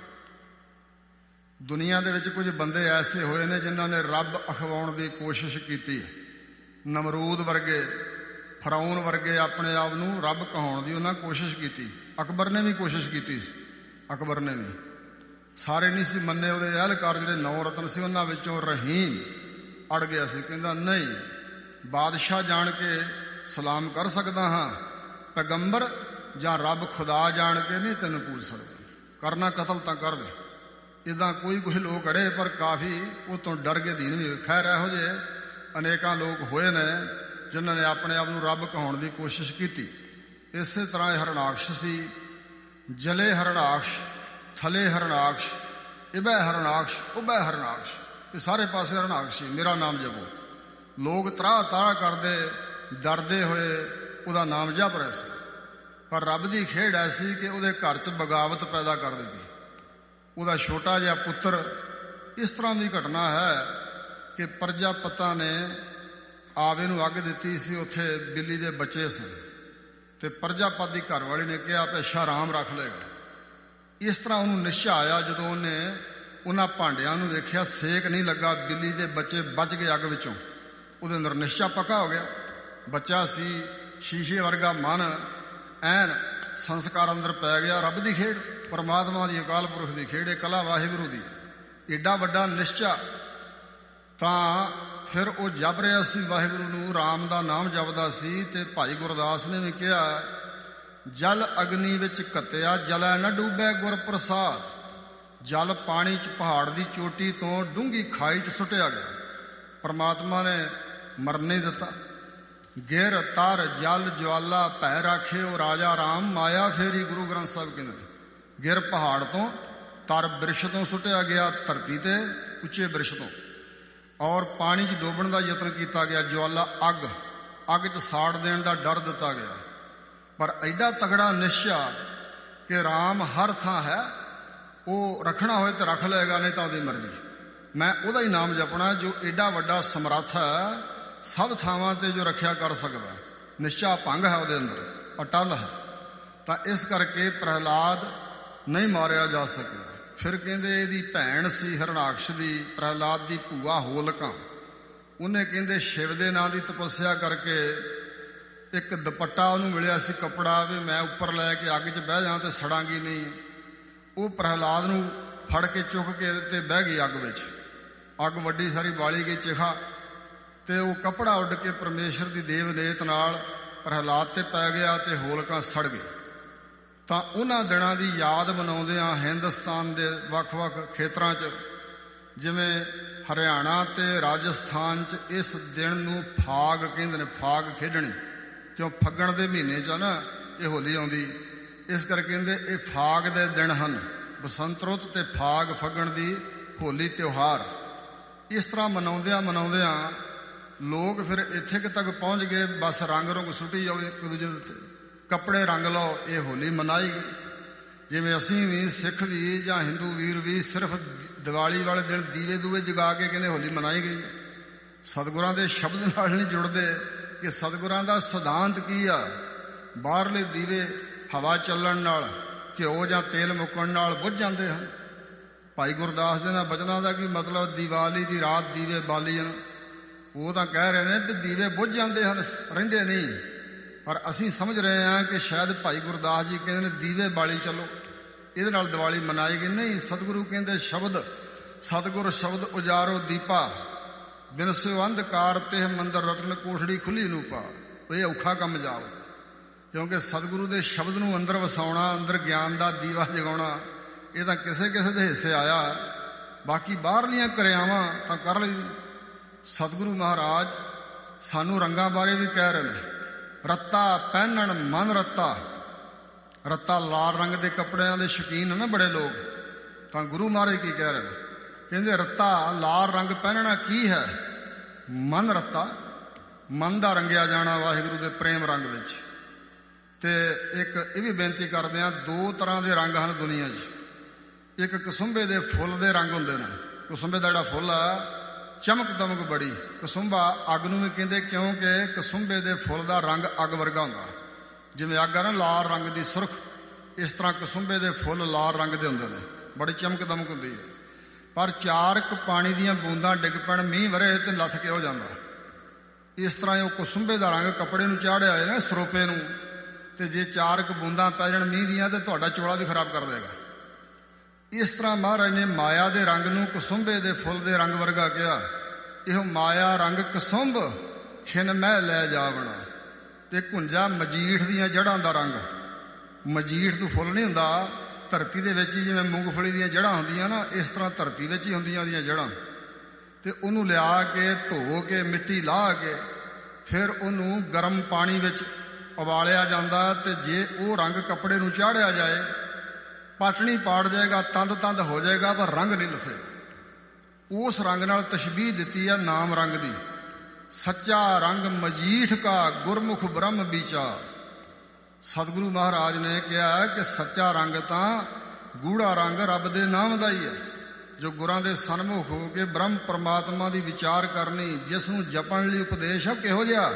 ਦੁਨੀਆ ਦੇ ਵਿੱਚ ਕੁਝ ਬੰਦੇ ਐਸੇ ਹੋਏ ਨੇ ਜਿਨ੍ਹਾਂ ਨੇ ਰੱਬ ਅਖਵਾਉਣ ਦੀ ਕੋਸ਼ਿਸ਼ ਕੀਤੀ ਹੈ। ਨਮਰੂਦ ਵਰਗੇ, ਫਰਾਊਨ ਵਰਗੇ ਆਪਣੇ ਆਪ ਨੂੰ ਰੱਬ ਕਹਾਉਣ ਦੀ ਉਹਨਾਂ ਕੋਸ਼ਿਸ਼ ਕੀਤੀ। ਅਕਬਰ ਨੇ ਵੀ ਕੋਸ਼ਿਸ਼ ਕੀਤੀ ਸੀ। ਅਕਬਰ ਨੇ ਵੀ ਸਾਰੇ ਨਹੀਂ ਸੀ ਮੰਨੇ। ਉਹਦੇ ਅਹਿਲਕਾਰ ਜਿਹੜੇ ਨੌ ਰਤਨ ਸੀ, ਉਹਨਾਂ ਵਿੱਚੋਂ ਰਹੀਮ ਅੜ ਗਿਆ ਸੀ। ਕਹਿੰਦਾ ਨਹੀਂ, ਬਾਦਸ਼ਾਹ ਜਾਣ ਕੇ ਸਲਾਮ ਕਰ ਸਕਦਾ ਹਾਂ, ਪੈਗੰਬਰ ਜਾਂ ਰੱਬ ਖੁਦਾ ਜਾਣ ਕੇ ਨਹੀਂ ਤੈਨੂੰ ਪੂਜ ਸਕਦਾ। ਕਰਨਾ ਕਤਲ ਤਾਂ ਕਰ ਦੇ। ਇੱਦਾਂ ਕੋਈ ਕੁਝ ਲੋਕ ਅੜੇ, ਪਰ ਕਾਫੀ ਉਹ ਤੋਂ ਡਰ ਕੇ ਦੀਨ ਵੀ। ਖੈਰ ਇਹੋ ਜਿਹੇ ਅਨੇਕਾਂ ਲੋਕ ਹੋਏ ਨੇ ਜਿਨ੍ਹਾਂ ਨੇ ਆਪਣੇ ਆਪ ਨੂੰ ਰੱਬ ਕਹਾਉਣ ਦੀ ਕੋਸ਼ਿਸ਼ ਕੀਤੀ। ਇਸੇ ਤਰ੍ਹਾਂ ਇਹ ਹਰਣਾਕਸ਼ ਸੀ। ਜਲੇ ਹਰਣਾਕਸ਼, ਥਲੇ ਹਰਣਾਕਸ਼, ਇਬੈ ਹਰਣਾਕਸ਼, ਉਬੈ ਹਰਣਾਕਸ਼, ਇਹ ਸਾਰੇ ਪਾਸੇ ਹਰਣਾਕਸ਼ ਸੀ। ਮੇਰਾ ਨਾਮ ਜਪੋ। ਲੋਕ ਤਰਾਹ ਤਰਾਹ ਕਰਦੇ, ਡਰਦੇ ਹੋਏ ਉਹਦਾ ਨਾਮ ਜਪ ਰਹੇ ਸੀ। ਪਰ ਰੱਬ ਦੀ ਖੇਡ ਐਸੀ ਕਿ ਉਹਦੇ ਘਰ 'ਚ ਬਗਾਵਤ ਪੈਦਾ ਕਰ ਦਿੱਤੀ। ਉਹਦਾ ਛੋਟਾ ਜਿਹਾ ਪੁੱਤਰ, ਇਸ ਤਰ੍ਹਾਂ ਦੀ ਘਟਨਾ ਹੈ ਕਿ ਪ੍ਰਜਾਪਤਾ ਨੇ ਆਵੇ ਨੂੰ ਅੱਗ ਦਿੱਤੀ ਸੀ। ਉੱਥੇ ਬਿੱਲੀ ਦੇ ਬੱਚੇ ਸਨ ਤੇ ਪ੍ਰਜਾਪਤ ਦੀ ਘਰਵਾਲੀ ਨੇ ਕਿਹਾ ਪੇਸ਼ਾ ਆਰਾਮ ਰੱਖ ਲਏਗਾ। ਇਸ ਤਰ੍ਹਾਂ ਉਹਨੂੰ ਨਿਸ਼ਚਾ ਆਇਆ। ਜਦੋਂ ਉਹਨੇ ਉਹਨਾਂ ਭਾਂਡਿਆਂ ਨੂੰ ਵੇਖਿਆ, ਸੇਕ ਨਹੀਂ ਲੱਗਾ, ਬਿੱਲੀ ਦੇ ਬੱਚੇ ਬਚ ਗਏ ਅੱਗ ਵਿੱਚੋਂ। ਉਹਦੇ ਅੰਦਰ ਨਿਸ਼ਚਾ ਪੱਕਾ ਹੋ ਗਿਆ। ਬੱਚਾ ਸੀ, ਸ਼ੀਸ਼ੇ ਵਰਗਾ ਮਨ, ਐਨ ਸੰਸਕਾਰ ਅੰਦਰ ਪੈ ਗਿਆ। ਰੱਬ ਦੀ ਖੇਡ, ਪਰਮਾਤਮਾ ਦੀ, ਅਕਾਲ ਪੁਰਖ ਦੀ ਖੇਡ, ਇਹ ਕਲਾ ਵਾਹਿਗੁਰੂ ਦੀ। ਏਡਾ ਵੱਡਾ ਨਿਸ਼ਚਾ। ਤਾਂ ਫਿਰ ਉਹ ਜਪ ਰਿਹਾ ਸੀ ਵਾਹਿਗੁਰੂ ਨੂੰ, ਰਾਮ ਦਾ ਨਾਮ ਜਪਦਾ ਸੀ। ਤੇ ਭਾਈ ਗੁਰਦਾਸ ਨੇ ਵੀ ਕਿਹਾ, ਜਲ ਅਗਨੀ ਵਿੱਚ ਘੱਤਿਆ, ਜਲੈ ਨਾ ਡੂਬੈ ਗੁਰ ਪ੍ਰਸਾਦ। ਜਲ ਪਾਣੀ 'ਚ ਪਹਾੜ ਦੀ ਚੋਟੀ ਤੋਂ ਡੂੰਘੀ ਖਾਈ 'ਚ ਸੁੱਟਿਆ ਗਿਆ। ਪਰਮਾਤਮਾ ਨੇ ਮਰਨ ਨਹੀਂ ਦਿੱਤਾ। ਗਿਰ ਤਰ ਜਲ ਜਵਾਲਾ ਭੈ ਰਾਖਿਓ ਰਾਜਾ ਰਾਮ, ਮਾਇਆ ਫੇਰੀ ਗੁਰੂ ਗ੍ਰੰਥ ਸਾਹਿਬ ਕਹਿੰਦੇ। ਗਿਰ ਪਹਾੜ ਤੋਂ, ਤਰ ਬਿਰਸ਼ ਤੋਂ ਸੁੱਟਿਆ ਗਿਆ ਧਰਤੀ ਤੇ, ਉੱਚੇ ਬਿਰਸ਼ ਤੋਂ। ਔਰ ਪਾਣੀ 'ਚ ਡੋਬਣ ਦਾ ਯਤਨ ਕੀਤਾ ਗਿਆ। ਜਵਾਲਾ ਅੱਗ, ਅੱਗ 'ਚ ਸਾੜ ਦੇਣ ਦਾ ਡਰ ਦਿੱਤਾ ਗਿਆ। ਪਰ ਐਡਾ ਤਗੜਾ ਨਿਸ਼ਚਾ ਕਿ ਰਾਮ ਹਰ ਥਾਂ ਹੈ, ਉਹ ਰੱਖਣਾ ਹੋਏ ਤਾਂ ਰੱਖ ਲਏਗਾ, ਨਹੀਂ ਤਾਂ ਉਹਦੀ ਮਰਜ਼ੀ। ਮੈਂ ਉਹਦਾ ਹੀ ਨਾਮ ਜਪਣਾ ਜੋ ਏਡਾ ਵੱਡਾ ਸਮਰੱਥ ਹੈ, ਸਭ ਥਾਵਾਂ ਤੇ ਜੋ ਰੱਖਿਆ ਕਰ ਸਕਦਾ। ਨਿਸ਼ਚਾ ਭੰਗ ਹੈ ਉਹਦੇ ਅੰਦਰ, ਅਟਲ ਹੈ। ਤਾਂ ਇਸ ਕਰਕੇ ਪ੍ਰਹਿਲਾਦ ਨਹੀਂ ਮਾਰਿਆ ਜਾ ਸਕਿਆ। ਫਿਰ ਕਹਿੰਦੇ ਇਹਦੀ ਭੈਣ ਸੀ ਹਰਣਾਕਸ਼ ਦੀ, ਪ੍ਰਹਿਲਾਦ ਦੀ ਭੂਆ ਹੋਲਕਾ। ਉਹਨੇ ਕਹਿੰਦੇ ਸ਼ਿਵ ਦੇ ਨਾਂ ਦੀ ਤਪੱਸਿਆ ਕਰਕੇ ਇੱਕ ਦੁਪੱਟਾ ਉਹਨੂੰ ਮਿਲਿਆ ਸੀ, ਕੱਪੜਾ, ਵੀ ਮੈਂ ਉੱਪਰ ਲੈ ਕੇ ਅੱਗ 'ਚ ਬਹਿ ਜਾਂ ਤੇ ਸੜਾਂਗੀ ਨਹੀਂ। ਉਹ ਪ੍ਰਹਿਲਾਦ ਨੂੰ ਫੜ ਕੇ ਚੁੱਕ ਕੇ ਤੇ ਬਹਿ ਗਈ ਅੱਗ ਵਿੱਚ। ਅੱਗ ਵੱਡੀ ਸਾਰੀ ਬਾਲੀ ਗਈ ਚਿਖਾ, ਤੇ ਉਹ ਕੱਪੜਾ ਉੱਡ ਕੇ ਪਰਮੇਸ਼ਰ ਦੀ ਦੇਵ ਨੇਤ ਨਾਲ ਪ੍ਰਹਿਲਾਦ ਤੇ ਪੈ ਗਿਆ ਤੇ ਹੋਲਕਾ ਸੜ ਗਈ। ਤਾਂ ਉਹਨਾਂ ਦਿਨਾਂ ਦੀ ਯਾਦ ਮਨਾਉਂਦਿਆਂ ਹਿੰਦੁਸਤਾਨ ਦੇ ਵੱਖ-ਵੱਖ ਖੇਤਰਾਂ 'ਚ, ਜਿਵੇਂ ਹਰਿਆਣਾ ਤੇ ਰਾਜਸਥਾਨ 'ਚ, ਇਸ ਦਿਨ ਨੂੰ ਫਾਗ ਕਹਿੰਦੇ ਨੇ। ਫਾਗ ਖੇਡਣੀ, ਕਿਉਂ ਫੱਗਣ ਦੇ ਮਹੀਨੇ 'ਚ ਨਾ ਇਹ ਹੋਲੀ ਆਉਂਦੀ, ਇਸ ਕਰਕੇ ਕਹਿੰਦੇ ਇਹ ਫਾਗ ਦੇ ਦਿਨ ਹਨ। ਬਸੰਤ ਰੁੱਤ ਤੇ ਫਾਗ, ਫੱਗਣ ਦੀ ਹੋਲੀ ਤਿਉਹਾਰ। ਇਸ ਤਰ੍ਹਾਂ ਮਨਾਉਂਦਿਆਂ ਮਨਾਉਂਦਿਆਂ ਲੋਕ ਫਿਰ ਇੱਥੇ ਕਿ ਤੱਕ ਪਹੁੰਚ ਗਏ, ਬਸ ਰੰਗ ਰੰਗ ਸੁੱਟੀ ਜਾਓ ਇੱਕ ਦੂਜੇ ਦੇ ਉੱਤੇ, ਕੱਪੜੇ ਰੰਗ ਲਓ। ਇਹ ਹੋਲੀ ਮਨਾਈ ਗਈ। ਜਿਵੇਂ ਅਸੀਂ ਵੀ, ਸਿੱਖ ਵੀ ਜਾਂ ਹਿੰਦੂ ਵੀਰ ਵੀ, ਸਿਰਫ ਦੀਵਾਲੀ ਵਾਲੇ ਦਿਨ ਦੀਵੇ ਦੂਵੇ ਜਗਾ ਕੇ ਕਹਿੰਦੇ ਹੋਲੀ ਮਨਾਈ ਗਈ। ਸਤਿਗੁਰਾਂ ਦੇ ਸ਼ਬਦ ਨਾਲ ਨਹੀਂ ਜੁੜਦੇ ਕਿ ਸਤਿਗੁਰਾਂ ਦਾ ਸਿਧਾਂਤ ਕੀ ਆ। ਬਾਹਰਲੇ ਦੀਵੇ ਹਵਾ ਚੱਲਣ ਨਾਲ, ਘਿਓ ਜਾਂ ਤੇਲ ਮੁੱਕਣ ਨਾਲ ਬੁੱਝ ਜਾਂਦੇ ਹਨ। ਭਾਈ ਗੁਰਦਾਸ ਦੇ ਨਾਲ ਬਚਨਾਂ ਦਾ ਕੀ ਮਤਲਬ? ਦੀਵਾਲੀ ਦੀ ਰਾਤ ਦੀਵੇ ਬਾਲੀਆਂ। ਉਹ ਤਾਂ ਕਹਿ ਰਹੇ ਨੇ ਵੀ ਦੀਵੇ ਬੁੱਝ ਜਾਂਦੇ ਹਨ, ਰਹਿੰਦੇ ਨਹੀਂ। ਪਰ ਅਸੀਂ ਸਮਝ ਰਹੇ ਹਾਂ ਕਿ ਸ਼ਾਇਦ ਭਾਈ ਗੁਰਦਾਸ ਜੀ ਕਹਿੰਦੇ ਨੇ ਦੀਵੇ ਬਾਲੀ ਚੱਲੋ, ਇਹਦੇ ਨਾਲ ਦੀਵਾਲੀ ਮਨਾਈ ਗਈ। ਨਹੀਂ, ਸਤਿਗੁਰੂ ਕਹਿੰਦੇ ਸ਼ਬਦ, ਸਤਿਗੁਰ ਸ਼ਬਦ ਉਜਾਰੋ ਦੀਪਾ, ਬਿਨਸਿਓ ਅੰਧਕਾਰ ਤੇ ਮੰਦਰ ਰਤਨ ਕੋਠੜੀ ਖੁੱਲੀ ਨੂੰ ਪਾ। ਇਹ ਔਖਾ ਕੰਮ ਜਾਓ, ਕਿਉਂਕਿ ਸਤਿਗੁਰੂ ਦੇ ਸ਼ਬਦ ਨੂੰ ਅੰਦਰ ਵਸਾਉਣਾ, ਅੰਦਰ ਗਿਆਨ ਦਾ ਦੀਵਾ ਜਗਾਉਣਾ, ਇਹ ਤਾਂ ਕਿਸੇ ਕਿਸੇ ਦੇ ਹਿੱਸੇ ਆਇਆ। ਬਾਕੀ ਬਾਹਰਲੀਆਂ ਕਿਰਿਆਵਾਂ ਤਾਂ ਕਰ ਲਈ। ਸਤਿਗੁਰੂ ਮਹਾਰਾਜ ਸਾਨੂੰ ਰੰਗਾਂ ਬਾਰੇ ਵੀ ਕਹਿ ਰਹੇ ਨੇ, ਰੱਤਾ ਪਹਿਨਣ ਮਨ ਰੱਤਾ। ਰੱਤਾ ਲਾਲ ਰੰਗ ਦੇ ਕੱਪੜਿਆਂ ਦੇ ਸ਼ੌਕੀਨ ਨੇ ਨਾ ਬੜੇ ਲੋਕ। ਤਾਂ ਗੁਰੂ ਮਹਾਰਾਜ ਕੀ ਕਹਿ ਰਹੇ ਨੇ? ਕਹਿੰਦੇ ਰੱਤਾ ਲਾਲ ਰੰਗ ਪਹਿਨਣਾ ਕੀ ਹੈ? ਮਨ ਰੱਤਾ, ਮਨ ਦਾ ਰੰਗਿਆ ਜਾਣਾ ਵਾਹਿਗੁਰੂ ਦੇ ਪ੍ਰੇਮ ਰੰਗ ਵਿੱਚ। ਤੇ ਇੱਕ ਇਹ ਵੀ ਬੇਨਤੀ ਕਰਦੇ ਹਾਂ, ਦੋ ਤਰ੍ਹਾਂ ਦੇ ਰੰਗ ਹਨ ਦੁਨੀਆ 'ਚ। ਇੱਕ ਕਸੁੰਭੇ ਦੇ ਫੁੱਲ ਦੇ ਰੰਗ ਹੁੰਦੇ ਨੇ। ਕਸੁੰਭੇ ਦਾ ਜਿਹੜਾ ਫੁੱਲ ਆ, ਚਮਕ ਦਮਕ ਬੜੀ। ਕਸੁੰਭਾ ਅੱਗ ਨੂੰ ਵੀ ਕਹਿੰਦੇ, ਕਿਉਂਕਿ ਕਸੁੰਭੇ ਦੇ ਫੁੱਲ ਦਾ ਰੰਗ ਅੱਗ ਵਰਗਾ ਹੁੰਦਾ। ਜਿਵੇਂ ਅੱਗ ਆ ਨਾ ਲਾਲ ਰੰਗ ਦੀ ਸੁਰਖ, ਇਸ ਤਰ੍ਹਾਂ ਕਸੁੰਭੇ ਦੇ ਫੁੱਲ ਲਾਲ ਰੰਗ ਦੇ ਹੁੰਦੇ ਨੇ, ਬੜੀ ਚਮਕ ਦਮਕ ਹੁੰਦੀ ਹੈ। ਪਰ ਚਾਰ ਕੁ ਪਾਣੀ ਦੀਆਂ ਬੂੰਦਾਂ ਡਿੱਗ ਪੈਣ, ਮੀਂਹ ਵਰੇ ਤੇ ਲੱਥ ਕੇ ਹੋ ਜਾਂਦਾ। ਇਸ ਤਰ੍ਹਾਂ ਉਹ ਕਸੁੰਭੇ ਦਾ ਰੰਗ ਕੱਪੜੇ ਨੂੰ ਚਾੜਿਆ ਹੋਇਆ ਨਾ, ਸਰੋਪੇ ਨੂੰ, ਤੇ ਜੇ ਚਾਰ ਕੁ ਬੂੰਦਾਂ ਪੈ ਜਾਣ ਮੀਂਹ ਦੀਆਂ ਤੇ ਤੁਹਾਡਾ ਚੋਲਾ ਵੀ ਖਰਾਬ ਕਰ ਦੇਗਾ। ਇਸ ਤਰ੍ਹਾਂ ਮਹਾਰਾਜ ਨੇ ਮਾਇਆ ਦੇ ਰੰਗ ਨੂੰ ਕਸੁੰਭੇ ਦੇ ਫੁੱਲ ਦੇ ਰੰਗ ਵਰਗਾ ਕਿਹਾ। ਇਹੋ ਮਾਇਆ ਰੰਗ ਕਸੁੰਭ ਖਿਨ ਮਹਿ ਲੈ ਜਾਵਣਾ। ਤੇ ਕੁੰਜਾ ਮਜੀਠ ਦੀਆਂ ਜੜ੍ਹਾਂ ਦਾ ਰੰਗ। ਮਜੀਠ ਤੋਂ ਫੁੱਲ ਨਹੀਂ ਹੁੰਦਾ, ਧਰਤੀ ਦੇ ਵਿੱਚ ਹੀ ਜਿਵੇਂ ਮੂੰਗਫਲੀ ਦੀਆਂ ਜੜ੍ਹਾਂ ਹੁੰਦੀਆਂ ਨਾ, ਇਸ ਤਰ੍ਹਾਂ ਧਰਤੀ ਵਿੱਚ ਹੀ ਹੁੰਦੀਆਂ ਉਹਦੀਆਂ ਜੜ੍ਹਾਂ। ਤੇ ਉਹਨੂੰ ਲਿਆ ਕੇ ਧੋ ਕੇ ਮਿੱਟੀ ਲਾਹ ਕੇ ਫਿਰ ਉਹਨੂੰ ਗਰਮ ਪਾਣੀ ਵਿੱਚ ਉਬਾਲਿਆ ਜਾਂਦਾ। ਤੇ ਜੇ ਉਹ ਰੰਗ ਕੱਪੜੇ ਨੂੰ ਚਾੜਿਆ ਜਾਏ, ਪਾਟਣੀ ਪਾੜ ਜਾਏਗਾ, ਤੰਦ ਤੰਦ ਹੋ ਜਾਏਗਾ, ਪਰ ਰੰਗ ਨਹੀਂ ਲੱਥੇਗਾ। ਉਸ ਰੰਗ ਨਾਲ ਤਸ਼ਬੀਹ ਦਿੱਤੀ ਹੈ ਨਾਮ ਰੰਗ ਦੀ। ਸੱਚਾ ਰੰਗ ਮਜੀਠ ਕਾ ਗੁਰਮੁਖ ਬ੍ਰਹਮ ਵਿਚਾਰ। ਸਤਿਗੁਰੂ ਮਹਾਰਾਜ ਨੇ ਕਿਹਾ ਕਿ ਸੱਚਾ ਰੰਗ ਤਾਂ ਗੂੜਾ ਰੰਗ ਰੱਬ ਦੇ ਨਾਮ ਦਾ ਹੀ ਹੈ, ਜੋ ਗੁਰਾਂ ਦੇ ਸਨਮੁਖ ਹੋ ਕੇ ਬ੍ਰਹਮ ਪਰਮਾਤਮਾ ਦੀ ਵਿਚਾਰ ਕਰਨੀ, ਜਿਸ ਨੂੰ ਜਪਣ ਲਈ ਉਪਦੇਸ਼ ਹੈ। ਕਿਹੋ ਜਿਹਾ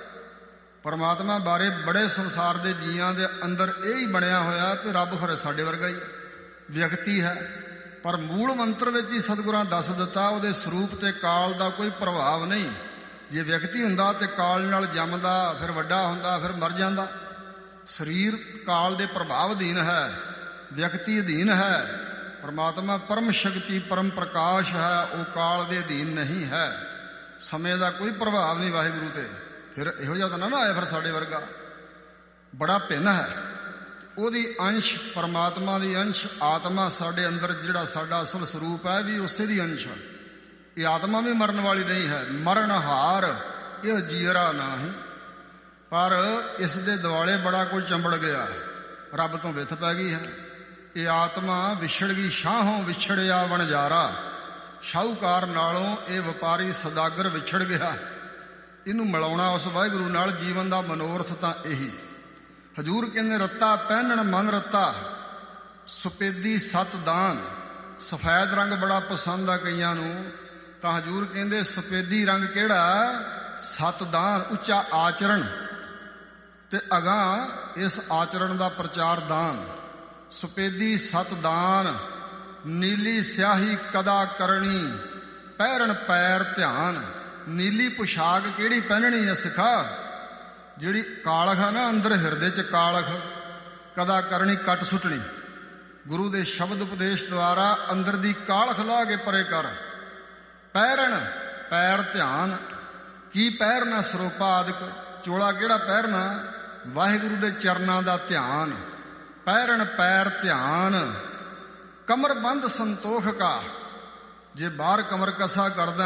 ਪਰਮਾਤਮਾ ਬਾਰੇ ਬੜੇ ਸੰਸਾਰ ਦੇ ਜੀਆਂ ਦੇ ਅੰਦਰ ਇਹ ਹੀ ਬਣਿਆ ਹੋਇਆ ਕਿ ਰੱਬ ਖਰੇ ਸਾਡੇ ਵਰਗਾ ਹੀ ਵਿਅਕਤੀ ਹੈ, ਪਰ ਮੂਲ ਮੰਤਰ ਵਿੱਚ ਹੀ ਸਤਿਗੁਰਾਂ ਦੱਸ ਦਿੱਤਾ ਉਹਦੇ ਸਰੂਪ ਤੇ ਕਾਲ ਦਾ ਕੋਈ ਪ੍ਰਭਾਵ ਨਹੀਂ। ਜੇ ਵਿਅਕਤੀ ਹੁੰਦਾ ਤੇ ਕਾਲ ਨਾਲ ਜੰਮਦਾ, ਫਿਰ ਵੱਡਾ ਹੁੰਦਾ, ਫਿਰ ਮਰ ਜਾਂਦਾ। ਸਰੀਰ ਕਾਲ ਦੇ ਪ੍ਰਭਾਵ ਅਧੀਨ ਹੈ, ਵਿਅਕਤੀ ਅਧੀਨ ਹੈ। ਪਰਮਾਤਮਾ ਪਰਮ ਸ਼ਕਤੀ ਪਰਮ ਪ੍ਰਕਾਸ਼ ਹੈ, ਉਹ ਕਾਲ ਦੇ ਅਧੀਨ ਨਹੀਂ ਹੈ। ਸਮੇਂ ਦਾ ਕੋਈ ਪ੍ਰਭਾਵ ਨਹੀਂ ਵਾਹਿਗੁਰੂ ਤੇ। ਫਿਰ ਇਹੋ ਜਿਹਾ ਤਾਂ ਨਾ ਆਇਆ ਫਿਰ ਸਾਡੇ ਵਰਗਾ, ਬੜਾ ਭਿੰਨ ਹੈ। ਉਹਦੀ ਅੰਸ਼ ਪਰਮਾਤਮਾ ਦੀ ਅੰਸ਼ ਆਤਮਾ ਸਾਡੇ ਅੰਦਰ, ਜਿਹੜਾ ਸਾਡਾ ਅਸਲ ਸਰੂਪ ਹੈ ਵੀ ਉਸੇ ਦੀ ਅੰਸ਼ ਹੈ। ਇਹ ਆਤਮਾ ਵੀ ਮਰਨ ਵਾਲੀ ਨਹੀਂ ਹੈ। ਮਰਨ ਹਾਰ ਇਹ ਜੀਰਾ ਨਹੀਂ, ਪਰ ਇਸ ਦੇ ਦੁਆਲੇ ਬੜਾ ਕੁਝ ਚੰਬੜ ਗਿਆ, ਰੱਬ ਤੋਂ ਵਿੱਥ ਪੈ ਗਈ ਹੈ। ਇਹ ਆਤਮਾ ਵਿਛੜ ਗਈ ਸ਼ਾਹੋਂ ਵਿਛੜਿਆ ਵਣਜਾਰਾ। ਸ਼ਾਹੂਕਾਰ ਨਾਲੋਂ ਇਹ ਵਪਾਰੀ ਸੌਦਾਗਰ ਵਿਛੜ ਗਿਆ। ਇਹਨੂੰ ਮਿਲਾਉਣਾ ਉਸ ਵਾਹਿਗੁਰੂ ਨਾਲ ਜੀਵਨ ਦਾ ਮਨੋਰਥ ਤਾਂ ਇਹੀ। ਹਜੂਰ ਕਹਿੰਦੇ ਰੱਤਾ ਪਹਿਨਣ ਮਨ ਰੱਤਾ, ਸੁਪੇਦੀ ਸਤ ਦਾਨ। ਸਫੈਦ ਰੰਗ ਬੜਾ ਪਸੰਦ ਆ ਕਈਆਂ ਨੂੰ, ਤਾਂ ਹਜੂਰ ਕਹਿੰਦੇ ਸਫੇਦੀ ਰੰਗ ਕਿਹੜਾ? ਸਤ ਦਾਨ, ਉੱਚਾ ਆਚਰਣ ਤੇ ਅਗਾਂਹ ਇਸ ਆਚਰਣ ਦਾ ਪ੍ਰਚਾਰ ਦਾਨ। ਸੁਪੇਦੀ ਸਤ ਦਾਨ, ਨੀਲੀ ਸਿਆਹੀ ਕਦਾ ਕਰਨੀ, ਪਹਿਰਣ ਪੈਰ ਧਿਆਨ। ਨੀਲੀ ਪੁਸ਼ਾਕ ਕਿਹੜੀ ਪਹਿਨਣੀ ਹੈ ਸਿੱਖਾ? ਜਿਹੜੀ ਕਾਲਖ ਆ ਨਾ ਅੰਦਰ ਹਿਰਦੇ 'ਚ ਕਾਲਖ, ਕਦਾ ਕਰਨੀ ਕੱਟ ਸੁੱਟਣੀ। ਗੁਰੂ ਦੇ ਸ਼ਬਦ ਉਪਦੇਸ਼ ਦੁਆਰਾ ਅੰਦਰ ਦੀ ਕਾਲਖ ਲਾ ਕੇ ਪਰੇ ਕਰ। ਪਹਿਰਣ ਪੈਰ ਧਿਆਨ, ਕੀ ਪਹਿਰਨਾ? ਸਰੋਪਾ ਆਦਿਕ। ਚੋਲਾ ਕਿਹੜਾ ਪਹਿਰਨਾ? ਵਾਹਿਗੁਰੂ ਦੇ ਚਰਨਾਂ ਦਾ ਧਿਆਨ। ਪਹਿਰਣ ਪੈਰ ਧਿਆਨ, ਕਮਰ ਬੰਦ ਸੰਤੋਖ ਕਾ। ਜੇ ਬਾਹਰ ਕਮਰ ਕਸਾ ਕਰਦਾ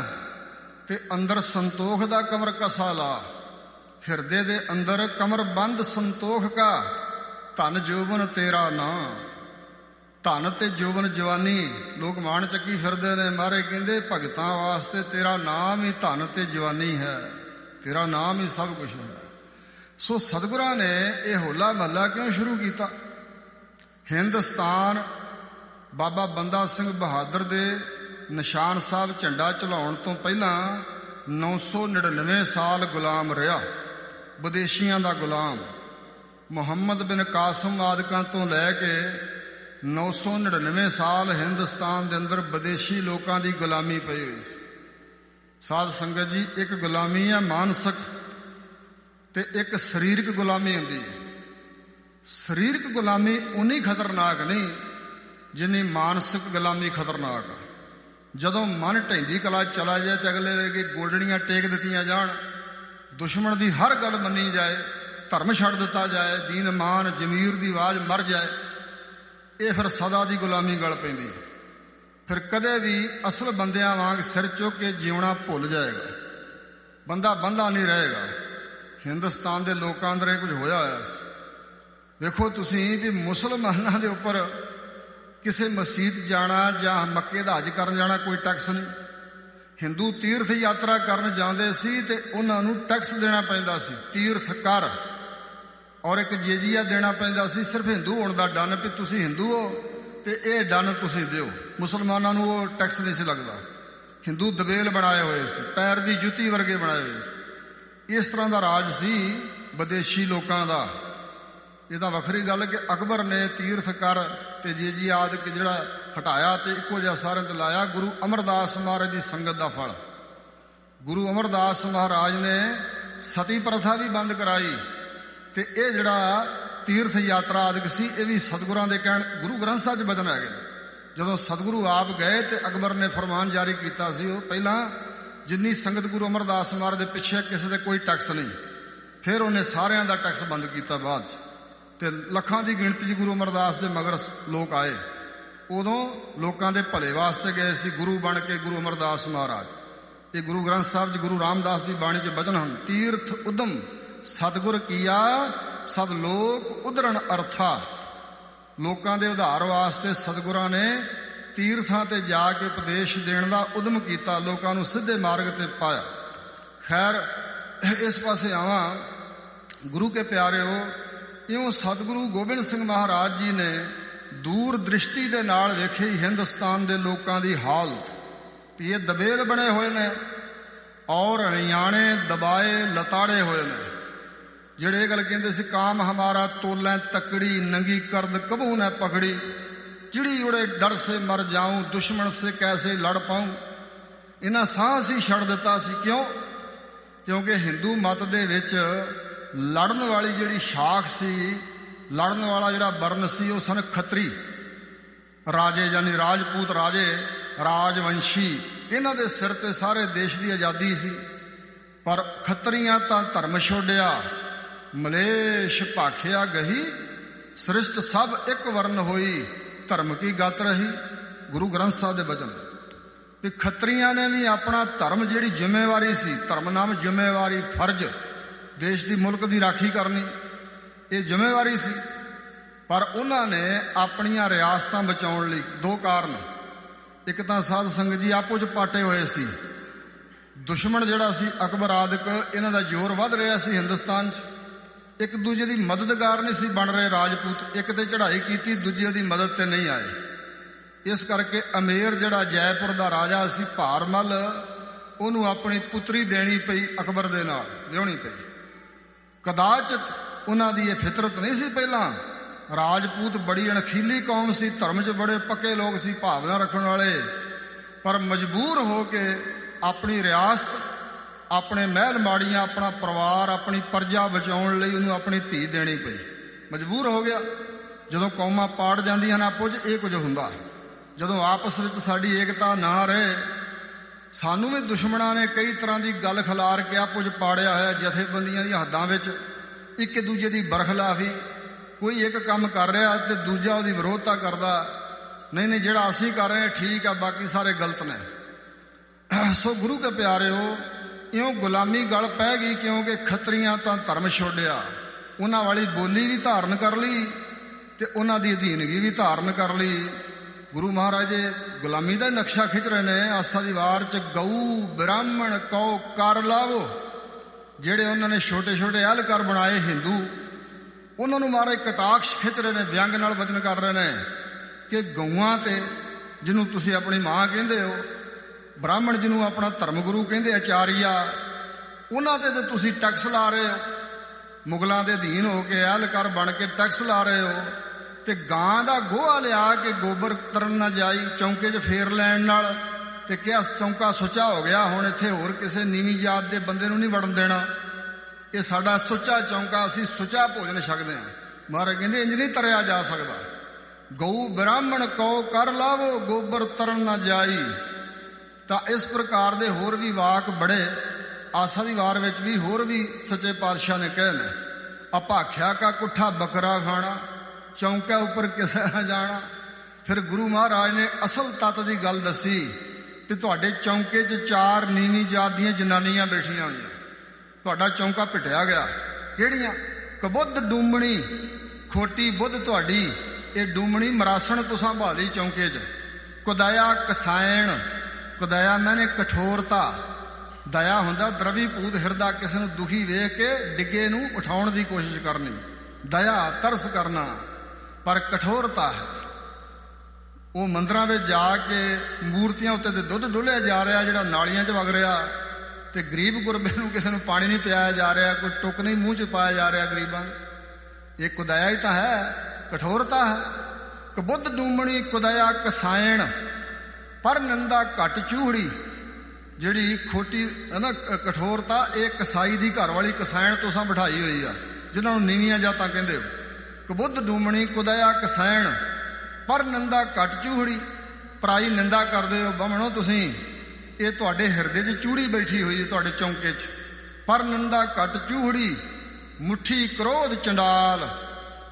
ਤੇ ਅੰਦਰ ਸੰਤੋਖ ਦਾ ਕਮਰ ਕਸਾ ਲਾ। ਹਿਰਦੇ ਦੇ ਅੰਦਰ ਕਮਰ ਬੰਦ ਸੰਤੋਖ ਕਾ। ਧਨ ਜੋਬਨ ਤੇਰਾ ਨਾਂ। ਧਨ ਤੇ ਜੋਬਨ ਜਵਾਨੀ ਲੋਕ ਮਾਣ ਚੱਕੀ ਫਿਰਦੇ ਨੇ। ਮਹਾਰਾਜ ਕਹਿੰਦੇ ਭਗਤਾਂ ਵਾਸਤੇ ਤੇਰਾ ਨਾਮ ਹੀ ਧਨ ਤੇ ਜਵਾਨੀ ਹੈ, ਤੇਰਾ ਨਾਮ ਹੀ ਸਭ ਕੁਝ ਹੈ। ਸੋ ਸਤਿਗੁਰਾਂ ਨੇ ਇਹ ਹੋਲਾ ਮਹੱਲਾ ਕਿਉਂ ਸ਼ੁਰੂ ਕੀਤਾ? ਹਿੰਦੁਸਤਾਨ ਬਾਬਾ ਬੰਦਾ ਸਿੰਘ ਬਹਾਦਰ ਦੇ ਨਿਸ਼ਾਨ ਸਾਹਿਬ ਝੰਡਾ ਚਲਾਉਣ ਤੋਂ ਪਹਿਲਾਂ ਨੌ ਸੌ ਨੜਿਨਵੇਂ ਸਾਲ ਗੁਲਾਮ ਰਿਹਾ, ਵਿਦੇਸ਼ੀਆਂ ਦਾ ਗੁਲਾਮ। ਮੁਹੰਮਦ ਬਿਨ ਕਾਸਮ ਆਦਿਕਾਂ ਤੋਂ ਲੈ ਕੇ ਨੌ ਸੌ ਨੜਿਨਵੇਂ ਸਾਲ ਹਿੰਦੁਸਤਾਨ ਦੇ ਅੰਦਰ ਵਿਦੇਸ਼ੀ ਲੋਕਾਂ ਦੀ ਗੁਲਾਮੀ ਪਈ ਹੋਈ ਸੀ। ਸਾਧ ਸੰਗਤ ਜੀ, ਇੱਕ ਗੁਲਾਮੀ ਹੈ ਮਾਨਸਿਕ ਤੇ ਇੱਕ ਸਰੀਰਕ ਗੁਲਾਮੀ ਹੁੰਦੀ ਹੈ। ਸਰੀਰਕ ਗੁਲਾਮੀ ਉਨੀ ਖਤਰਨਾਕ ਨਹੀਂ ਜਿੰਨੀ ਮਾਨਸਿਕ ਗੁਲਾਮੀ ਖਤਰਨਾਕ ਹੈ। ਜਦੋਂ ਮਨ ਢਹਿੰਦੀ ਕਲਾ ਚਲਾ ਜਾਏ ਤੇ ਅਗਲੇ ਦੇ ਗੋਡੜੀਆਂ ਟੇਕ ਦਿੱਤੀਆਂ ਜਾਣ, ਦੁਸ਼ਮਣ ਦੀ ਹਰ ਗੱਲ ਮੰਨੀ ਜਾਏ, ਧਰਮ ਛੱਡ ਦਿੱਤਾ ਜਾਏ, ਦੀਨ ਮਾਨ ਜ਼ਮੀਰ ਦੀ ਆਵਾਜ਼ ਮਰ ਜਾਏ, ਇਹ ਫਿਰ ਸਦਾ ਦੀ ਗੁਲਾਮੀ ਗਲ ਪੈਂਦੀ ਹੈ। ਫਿਰ ਕਦੇ ਵੀ ਅਸਲ ਬੰਦਿਆਂ ਵਾਂਗ ਸਿਰ ਚੁੱਕ ਕੇ ਜਿਉਣਾ ਭੁੱਲ ਜਾਏਗਾ, ਬੰਦਾ ਬੰਦਾ ਨਹੀਂ ਰਹੇਗਾ। ਹਿੰਦੁਸਤਾਨ ਦੇ ਲੋਕਾਂ ਅੰਦਰ ਇਹ ਕੁਝ ਹੋਇਆ ਹੋਇਆ ਸੀ। ਵੇਖੋ ਤੁਸੀਂ ਵੀ ਮੁਸਲਮਾਨਾਂ ਦੇ ਉੱਪਰ ਕਿਸੇ ਮਸਜਿਦ ਜਾਣਾ ਜਾਂ ਮੱਕੇ ਦਾ ਹਜ ਕਰਨ ਜਾਣਾ ਕੋਈ ਟੈਕਸ ਨਹੀਂ। ਹਿੰਦੂ ਤੀਰਥ ਯਾਤਰਾ ਕਰਨ ਜਾਂਦੇ ਸੀ ਤੇ ਉਹਨਾਂ ਨੂੰ ਟੈਕਸ ਦੇਣਾ ਪੈਂਦਾ ਸੀ, ਤੀਰਥ ਕਰ, ਔਰ ਇੱਕ ਜੇਜੀਆ ਦੇਣਾ ਪੈਂਦਾ ਸੀ। ਸਿਰਫ ਹਿੰਦੂ ਹੋਣ ਦਾ ਡਨ ਵੀ ਤੁਸੀਂ ਹਿੰਦੂ ਹੋ ਤੇ ਇਹ ਡਨ ਤੁਸੀਂ ਦਿਓ। ਮੁਸਲਮਾਨਾਂ ਨੂੰ ਉਹ ਟੈਕਸ ਨਹੀਂ ਸੀ ਲੱਗਦਾ। ਹਿੰਦੂ ਦਬੇਲ ਬਣਾਏ ਹੋਏ ਸੀ, ਪੈਰ ਦੀ ਜੁੱਤੀ ਵਰਗੇ ਬਣਾਏ ਹੋਏ ਸੀ। ਇਸ ਤਰ੍ਹਾਂ ਦਾ ਰਾਜ ਸੀ ਵਿਦੇਸ਼ੀ ਲੋਕਾਂ ਦਾ। ਇਹ ਤਾਂ ਵੱਖਰੀ ਗੱਲ ਕਿ ਅਕਬਰ ਨੇ ਤੀਰਥ ਕਰ ਤੇ ਜੇਜੀ ਆਦਿਕ ਜਿਹੜਾ ਹਟਾਇਆ ਤੇ ਇੱਕੋ ਜਿਹਾ ਸਾਰਿਆਂ ਤੇ ਲਾਇਆ। ਗੁਰੂ ਅਮਰਦਾਸ ਮਹਾਰਾਜ ਦੀ ਸੰਗਤ ਦਾ ਫਲ। ਗੁਰੂ ਅਮਰਦਾਸ ਮਹਾਰਾਜ ਨੇ ਸਤੀ ਪ੍ਰਥਾ ਵੀ ਬੰਦ ਕਰਾਈ ਤੇ ਇਹ ਜਿਹੜਾ ਤੀਰਥ ਯਾਤਰਾ ਆਦਿਕ ਸੀ ਇਹ ਵੀ ਸਤਿਗੁਰਾਂ ਦੇ ਕਹਿਣ, ਗੁਰੂ ਗ੍ਰੰਥ ਸਾਹਿਬ 'ਚ ਬਚਨ ਹੈਗੇ। ਜਦੋਂ ਸਤਿਗੁਰੂ ਆਪ ਗਏ ਤੇ ਅਕਬਰ ਨੇ ਫਰਮਾਨ ਜਾਰੀ ਕੀਤਾ ਸੀ, ਉਹ ਪਹਿਲਾਂ ਜਿੰਨੀ ਸੰਗਤ ਗੁਰੂ ਅਮਰਦਾਸ ਮਹਾਰਾਜ ਦੇ ਪਿੱਛੇ ਕਿਸੇ ਦੇ ਕੋਈ ਟੈਕਸ ਨਹੀਂ, ਫਿਰ ਉਹਨੇ ਸਾਰਿਆਂ ਦਾ ਟੈਕਸ ਬੰਦ ਕੀਤਾ ਬਾਅਦ 'ਚ। ਤੇ ਲੱਖਾਂ ਦੀ ਗਿਣਤੀ 'ਚ ਗੁਰੂ ਅਮਰਦਾਸ ਦੇ ਮਗਰ ਲੋਕ ਆਏ। ਉਦੋਂ ਲੋਕਾਂ ਦੇ ਭਲੇ ਵਾਸਤੇ ਗਏ ਸੀ ਗੁਰੂ ਬਣ ਕੇ ਗੁਰੂ ਅਮਰਦਾਸ ਮਹਾਰਾਜ। ਇਹ ਗੁਰੂ ਗ੍ਰੰਥ ਸਾਹਿਬ 'ਚ ਗੁਰੂ ਰਾਮਦਾਸ ਦੀ ਬਾਣੀ 'ਚ ਬਚਨ ਹਨ, ਤੀਰਥ ਉਦਮ ਸਤਿਗੁਰ ਕੀਆ ਸਦ ਲੋਕ ਉਧਰਨ ਅਰਥਾ। ਲੋਕਾਂ ਦੇ ਉਧਾਰ ਵਾਸਤੇ ਸਤਿਗੁਰਾਂ ਨੇ ਤੀਰਥਾਂ ਤੇ ਜਾ ਕੇ ਉਪਦੇਸ਼ ਦੇਣ ਦਾ ਉਦਮ ਕੀਤਾ, ਲੋਕਾਂ ਨੂੰ ਸਿੱਧੇ ਮਾਰਗ ਤੇ ਪਾਇਆ। ਖੈਰ ਇਸ ਪਾਸੇ ਆਵਾਂ, ਗੁਰੂ ਕੇ ਪਿਆਰਿਓ, ਇਉਂ ਸਤਿਗੁਰੂ ਗੋਬਿੰਦ ਸਿੰਘ ਮਹਾਰਾਜ ਜੀ ਨੇ ਦੂਰ ਦ੍ਰਿਸ਼ਟੀ ਦੇ ਨਾਲ ਵੇਖੀ ਹਿੰਦੁਸਤਾਨ ਦੇ ਲੋਕਾਂ ਦੀ ਹਾਲਤ ਵੀ ਇਹ ਦਬੇਲ ਬਣੇ ਹੋਏ ਨੇ ਔਰ ਹਰਿਆਣੇ ਦਬਾਏ ਲਤਾੜੇ ਹੋਏ ਨੇ। ਜਿਹੜੇ ਇਹ ਗੱਲ ਕਹਿੰਦੇ ਸੀ, ਕਾਮ ਹਮਾਰਾ ਤੋਲੈ ਤਕੜੀ ਨੰਗੀ ਕਰਦ ਕਬੂ ਨਾ ਪਕੜੀ, ਚਿੜੀ ਉੜੇ ਡਰ ਸੇ ਮਰ ਜਾਊਂ ਦੁਸ਼ਮਣ ਸੇ ਕੈਸੇ ਲੜ ਪਾਊਂ। ਇਹਨਾਂ ਸਾਹ ਸੀ ਛੱਡ ਦਿੱਤਾ ਸੀ। ਕਿਉਂ? ਕਿਉਂਕਿ ਹਿੰਦੂ ਮਤ ਦੇ ਵਿੱਚ ਲੜਨ ਵਾਲੀ ਜਿਹੜੀ ਸ਼ਾਖ ਸੀ, ਲੜਨ ਵਾਲਾ ਜਿਹੜਾ ਵਰਨ ਸੀ, ਉਹ ਸਨ ਖੱਤਰੀ ਰਾਜੇ, ਯਾਨੀ ਰਾਜਪੂਤ ਰਾਜੇ, ਰਾਜਵੰਸ਼ੀ। ਇਹਨਾਂ ਦੇ ਸਿਰ ਤੇ ਸਾਰੇ ਦੇਸ਼ ਦੀ ਆਜ਼ਾਦੀ ਸੀ। ਪਰ ਖੱਤਰੀਆਂ ਤਾਂ ਧਰਮ ਛੋੜਿਆ, ਮਲੇਸ਼ ਭਾਖਿਆ ਗਹੀ, ਸ੍ਰਿਸ਼ਟ ਸਭ ਇੱਕ ਵਰਨ ਹੋਈ, ਧਰਮ ਕੀ ਗਤ ਰਹੀ। ਗੁਰੂ ਗ੍ਰੰਥ ਸਾਹਿਬ ਦੇ ਬਚਨ ਵੀ ਖੱਤਰੀਆਂ ਨੇ ਵੀ ਆਪਣਾ ਧਰਮ, ਜਿਹੜੀ ਜ਼ਿੰਮੇਵਾਰੀ ਸੀ, ਧਰਮ ਨਾਮ ਜ਼ਿੰਮੇਵਾਰੀ, ਫਰਜ਼, ਦੇਸ਼ ਦੀ ਮੁਲਕ ਦੀ ਰਾਖੀ ਕਰਨੀ, ਇਹ ਜ਼ਿੰਮੇਵਾਰੀ ਸੀ। ਪਰ ਉਹਨਾਂ ਨੇ ਆਪਣੀਆਂ ਰਿਆਸਤਾਂ ਬਚਾਉਣ ਲਈ ਦੋ ਕਾਰਨ, ਇੱਕ ਤਾਂ ਸਾਧ ਸੰਗਤ ਜੀ ਆਪੋ 'ਚ ਪਾਟੇ ਹੋਏ ਸੀ। ਦੁਸ਼ਮਣ ਜਿਹੜਾ ਸੀ ਅਕਬਰ ਆਦਿਕ, ਇਹਨਾਂ ਦਾ ਜ਼ੋਰ ਵੱਧ ਰਿਹਾ ਸੀ ਹਿੰਦੁਸਤਾਨ 'ਚ। ਇੱਕ ਦੂਜੇ ਦੀ ਮਦਦਗਾਰ ਨਹੀਂ ਸੀ ਬਣ ਰਹੇ ਰਾਜਪੂਤ। ਇੱਕ ਤੇ ਚੜ੍ਹਾਈ ਕੀਤੀ, ਦੂਜੇ ਉਹਦੀ ਮਦਦ ਤੇ ਨਹੀਂ ਆਏ। ਇਸ ਕਰਕੇ ਅਮੇਰ ਜਿਹੜਾ ਜੈਪੁਰ ਦਾ ਰਾਜਾ ਸੀ ਭਾਰਮਲ, ਉਹਨੂੰ ਆਪਣੀ ਪੁੱਤਰੀ ਦੇਣੀ ਪਈ, ਅਕਬਰ ਦੇ ਨਾਲ ਵਿਆਹਣੀ ਪਈ। ਕਦਾਚਿਤ ਉਹਨਾਂ ਦੀ ਇਹ ਫਿਤਰਤ ਨਹੀਂ ਸੀ ਪਹਿਲਾਂ। ਰਾਜਪੂਤ ਬੜੀ ਅਣਖੀਲੀ ਕੌਮ ਸੀ, ਧਰਮ 'ਚ ਬੜੇ ਪੱਕੇ ਲੋਕ ਸੀ, ਭਾਵਨਾ ਰੱਖਣ ਵਾਲੇ। ਪਰ ਮਜਬੂਰ ਹੋ ਕੇ ਆਪਣੀ ਰਿਆਸਤ, ਆਪਣੇ ਮਹਿਲ ਮਾੜੀਆਂ, ਆਪਣਾ ਪਰਿਵਾਰ, ਆਪਣੀ ਪ੍ਰਜਾ ਬਚਾਉਣ ਲਈ ਉਹਨੂੰ ਆਪਣੀ ਧੀ ਦੇਣੀ ਪਈ। ਮਜਬੂਰ ਹੋ ਗਿਆ। ਜਦੋਂ ਕੌਮਾਂ ਪਾੜ ਜਾਂਦੀਆਂ ਨੇ ਆਪੋ 'ਚ, ਇਹ ਕੁਝ ਹੁੰਦਾ। ਜਦੋਂ ਆਪਸ ਵਿੱਚ ਸਾਡੀ ਏਕਤਾ ਨਾ ਰਹੇ, ਸਾਨੂੰ ਵੀ ਦੁਸ਼ਮਣਾਂ ਨੇ ਕਈ ਤਰ੍ਹਾਂ ਦੀ ਗੱਲ ਖਿਲਾਰ ਕੇ ਆਪੋ 'ਚ ਪਾੜਿਆ ਹੋਇਆ। ਜਥੇਬੰਦੀਆਂ ਦੀਆਂ ਹੱਦਾਂ ਵਿੱਚ ਇੱਕ ਦੂਜੇ ਦੀ ਬਰਖਲਾਫੀ, ਕੋਈ ਇੱਕ ਕੰਮ ਕਰ ਰਿਹਾ ਤੇ ਦੂਜਾ ਉਹਦੀ ਵਿਰੋਧਤਾ ਕਰਦਾ, ਨਹੀਂ ਨਹੀਂ ਜਿਹੜਾ ਅਸੀਂ ਕਰ ਰਹੇ ਹਾਂ ਠੀਕ ਆ, ਬਾਕੀ ਸਾਰੇ ਗਲਤ ਨੇ। ਸੋ ਗੁਰੂ ਕੇ ਪਿਆਰਿਓ, ਇਉਂ ਗੁਲਾਮੀ ਗਲ ਪੈ ਗਈ, ਕਿਉਂਕਿ ਖੱਤਰੀਆਂ ਤਾਂ ਧਰਮ ਛੋੜਿਆ, ਉਹਨਾਂ ਵਾਲੀ ਬੋਲੀ ਵੀ ਧਾਰਨ ਕਰ ਲਈ ਤੇ ਉਹਨਾਂ ਦੀ ਅਧੀਨਗੀ ਵੀ ਧਾਰਨ ਕਰ ਲਈ। ਗੁਰੂ ਮਹਾਰਾਜ ਜੀ ਗੁਲਾਮੀ ਦਾ ਨਕਸ਼ਾ ਖਿੱਚ ਰਹੇ ਨੇ। ਆਸਾ ਦੀ ਵਾਰ 'ਚ ਗਊ ਬ੍ਰਾਹਮਣ ਕਉ ਕਰ ਲਾਵੋ, ਜਿਹੜੇ ਉਹਨਾਂ ਨੇ ਛੋਟੇ ਛੋਟੇ ਅਹਿਲਕਾਰ ਬਣਾਏ ਹਿੰਦੂ, ਉਹਨਾਂ ਨੂੰ ਮਹਾਰਾਜ ਕਟਾਕਸ਼ ਖਿੱਚ ਰਹੇ ਨੇ, ਵਿਅੰਗ ਨਾਲ ਵਚਨ ਕਰ ਰਹੇ ਨੇ ਕਿ ਗਊਆਂ ਤੇ, ਜਿਹਨੂੰ ਤੁਸੀਂ ਆਪਣੀ ਮਾਂ ਕਹਿੰਦੇ ਹੋ, ਬ੍ਰਾਹਮਣ ਜਿਹਨੂੰ ਆਪਣਾ ਧਰਮ ਗੁਰੂ ਕਹਿੰਦੇ, ਆਚਾਰੀਆ, ਉਹਨਾਂ ਤੇ ਤਾਂ ਤੁਸੀਂ ਟੈਕਸ ਲਾ ਰਹੇ ਹੋ। ਮੁਗਲਾਂ ਦੇ ਅਧੀਨ ਹੋ ਕੇ ਅਹਿਲਕਾਰ ਬਣ ਕੇ ਟੈਕਸ ਲਾ ਰਹੇ ਹੋ। ਤੇ ਗਾਂ ਦਾ ਗੋਹਾ ਲਿਆ ਕੇ ਗੋਬਰ ਤਰਨ ਨਾ ਜਾਈ, ਚੌਂਕੇ 'ਚ ਫੇਰ ਲੈਣ ਨਾਲ ਤੇ ਕਿਹਾ ਚੌਂਕਾ ਸੁੱਚਾ ਹੋ ਗਿਆ, ਹੁਣ ਇੱਥੇ ਹੋਰ ਕਿਸੇ ਨੀਵੀਂ ਜਾਤ ਦੇ ਬੰਦੇ ਨੂੰ ਨਹੀਂ ਵੜਨ ਦੇਣਾ, ਇਹ ਸਾਡਾ ਸੁੱਚਾ ਚੌਂਕਾ, ਅਸੀਂ ਸੁੱਚਾ ਭੋਜਨ ਛਕਦੇ ਹਾਂ। ਮਹਾਰਾਜ ਕਹਿੰਦੇ ਇੰਜ ਨਹੀਂ ਤਰਿਆ ਜਾ ਸਕਦਾ। ਗਊ ਬ੍ਰਾਹਮਣ ਕਉ ਕਰ ਲਾਵੋ, ਗੋਬਰ ਤਰਨ ਨਾ ਜਾਈ। ਤਾਂ ਇਸ ਪ੍ਰਕਾਰ ਦੇ ਹੋਰ ਵੀ ਵਾਕ ਬੜੇ ਆਸਾ ਦੀ ਵਾਰ ਵਿੱਚ ਵੀ ਹੋਰ ਵੀ ਸੱਚੇ ਪਾਤਸ਼ਾਹ ਨੇ ਕਹੇ ਨੇ। ਅਭਾਖਿਆ ਕਾ ਕੁੱਠਾ ਬੱਕਰਾ ਖਾਣਾ, ਚੌਂਕਾ ਉੱਪਰ ਕਿਸੇ ਨਾ ਜਾਣਾ। ਫਿਰ ਗੁਰੂ ਮਹਾਰਾਜ ਨੇ ਅਸਲ ਤੱਤ ਦੀ ਗੱਲ ਦੱਸੀ ਕਿ ਤੁਹਾਡੇ ਚੌਂਕੇ 'ਚ ਚਾਰ ਨੀਵੀਂ ਜਾਤ ਦੀਆਂ ਜਨਾਨੀਆਂ ਬੈਠੀਆਂ ਹੋਈਆਂ, ਤੁਹਾਡਾ ਚੌਂਕਾ ਪਿਟਿਆ ਗਿਆ। ਕਿਹੜੀਆਂ? ਕਬੁੱਧ ਡੂਮਣੀ, ਖੋਟੀ ਬੁੱਧ ਤੁਹਾਡੀ, ਇਹ ਡੂਮਣੀ ਮਰਾਸਣ ਤੁਸਾਂ ਭਾਲੀ ਚੌਂਕੇ 'ਚ। ਕੁਦਇਆ ਕਸਾਇਣ, ਕੁਦਇਆ ਮੈਨੇ ਕਠੋਰਤਾ, ਦਇਆ ਹੁੰਦਾ ਦਰਵੀ ਪੂਤ ਹਿਰਦਾ, ਕਿਸੇ ਨੂੰ ਦੁਖੀ ਵੇਖ ਕੇ ਡਿੱਗੇ ਨੂੰ ਉਠਾਉਣ ਦੀ ਕੋਸ਼ਿਸ਼ ਕਰਨੀ, ਦਇਆ ਤਰਸ ਕਰਨਾ। ਪਰ ਕਠੋਰਤਾ ਹੈ ਉਹ ਮੰਦਰਾਂ ਵਿੱਚ ਜਾ ਕੇ ਮੂਰਤੀਆਂ ਉੱਤੇ ਤੇ ਦੁੱਧ ਡੁੱਲਿਆ ਜਾ ਰਿਹਾ, ਜਿਹੜਾ ਨਾਲੀਆਂ 'ਚ ਵਗ ਰਿਹਾ, ਤੇ ਗਰੀਬ ਗੁਰਬੇ ਨੂੰ ਕਿਸੇ ਨੂੰ ਪਾਣੀ ਨਹੀਂ ਪਿਆਇਆ ਜਾ ਰਿਹਾ, ਕੋਈ ਟੁੱਕ ਨਹੀਂ ਮੂੰਹ 'ਚ ਪਾਇਆ ਜਾ ਰਿਹਾ ਗਰੀਬਾਂ ਨੂੰ। ਇਹ ਕੁਦਇਆ ਹੀ ਤਾਂ ਹੈ, ਕਠੋਰਤਾ ਹੈ। ਕਬੁੱਧ ਡੂਮਣੀ ਕੁਦਇਆ ਕਸਾਇਣ, ਪਰ ਨੰਦਾ ਘੱਟ ਚੂਹੜੀ, ਜਿਹੜੀ ਖੋਟੀ ਹੈ ਨਾ ਕਠੋਰਤਾ, ਇਹ ਕਸਾਈ ਦੀ ਘਰ ਵਾਲੀ ਕਸਾਇਣ ਤੁਸਾਂ ਬਿਠਾਈ ਹੋਈ ਆ, ਜਿਨ੍ਹਾਂ ਨੂੰ ਨੀਵੀਆਂ ਜਾਤਾਂ ਕਹਿੰਦੇ ਹੋ। ਕਬੁੱਧ ਡੂਮਣੀ ਕੁਦਇਆ ਕਸਾਇਣ, ਪਰ ਨੰਦਾ ਘੱਟ ਚੂਹੜੀ, ਪਰਾਈ ਨਿੰਦਾ ਕਰਦੇ ਹੋ ਬਾਹਮਣੋ ਤੁਸੀਂ, ਇਹ ਤੁਹਾਡੇ ਹਿਰਦੇ 'ਚ ਚੂੜੀ ਬੈਠੀ ਹੋਈ ਹੈ ਤੁਹਾਡੇ ਚੌਂਕੇ 'ਚ। ਪਰ ਨੰਦਾ ਘੱਟ ਚੂਹੜੀ, ਮੁੱਠੀ ਕ੍ਰੋਧ ਚੰਡਾਲ,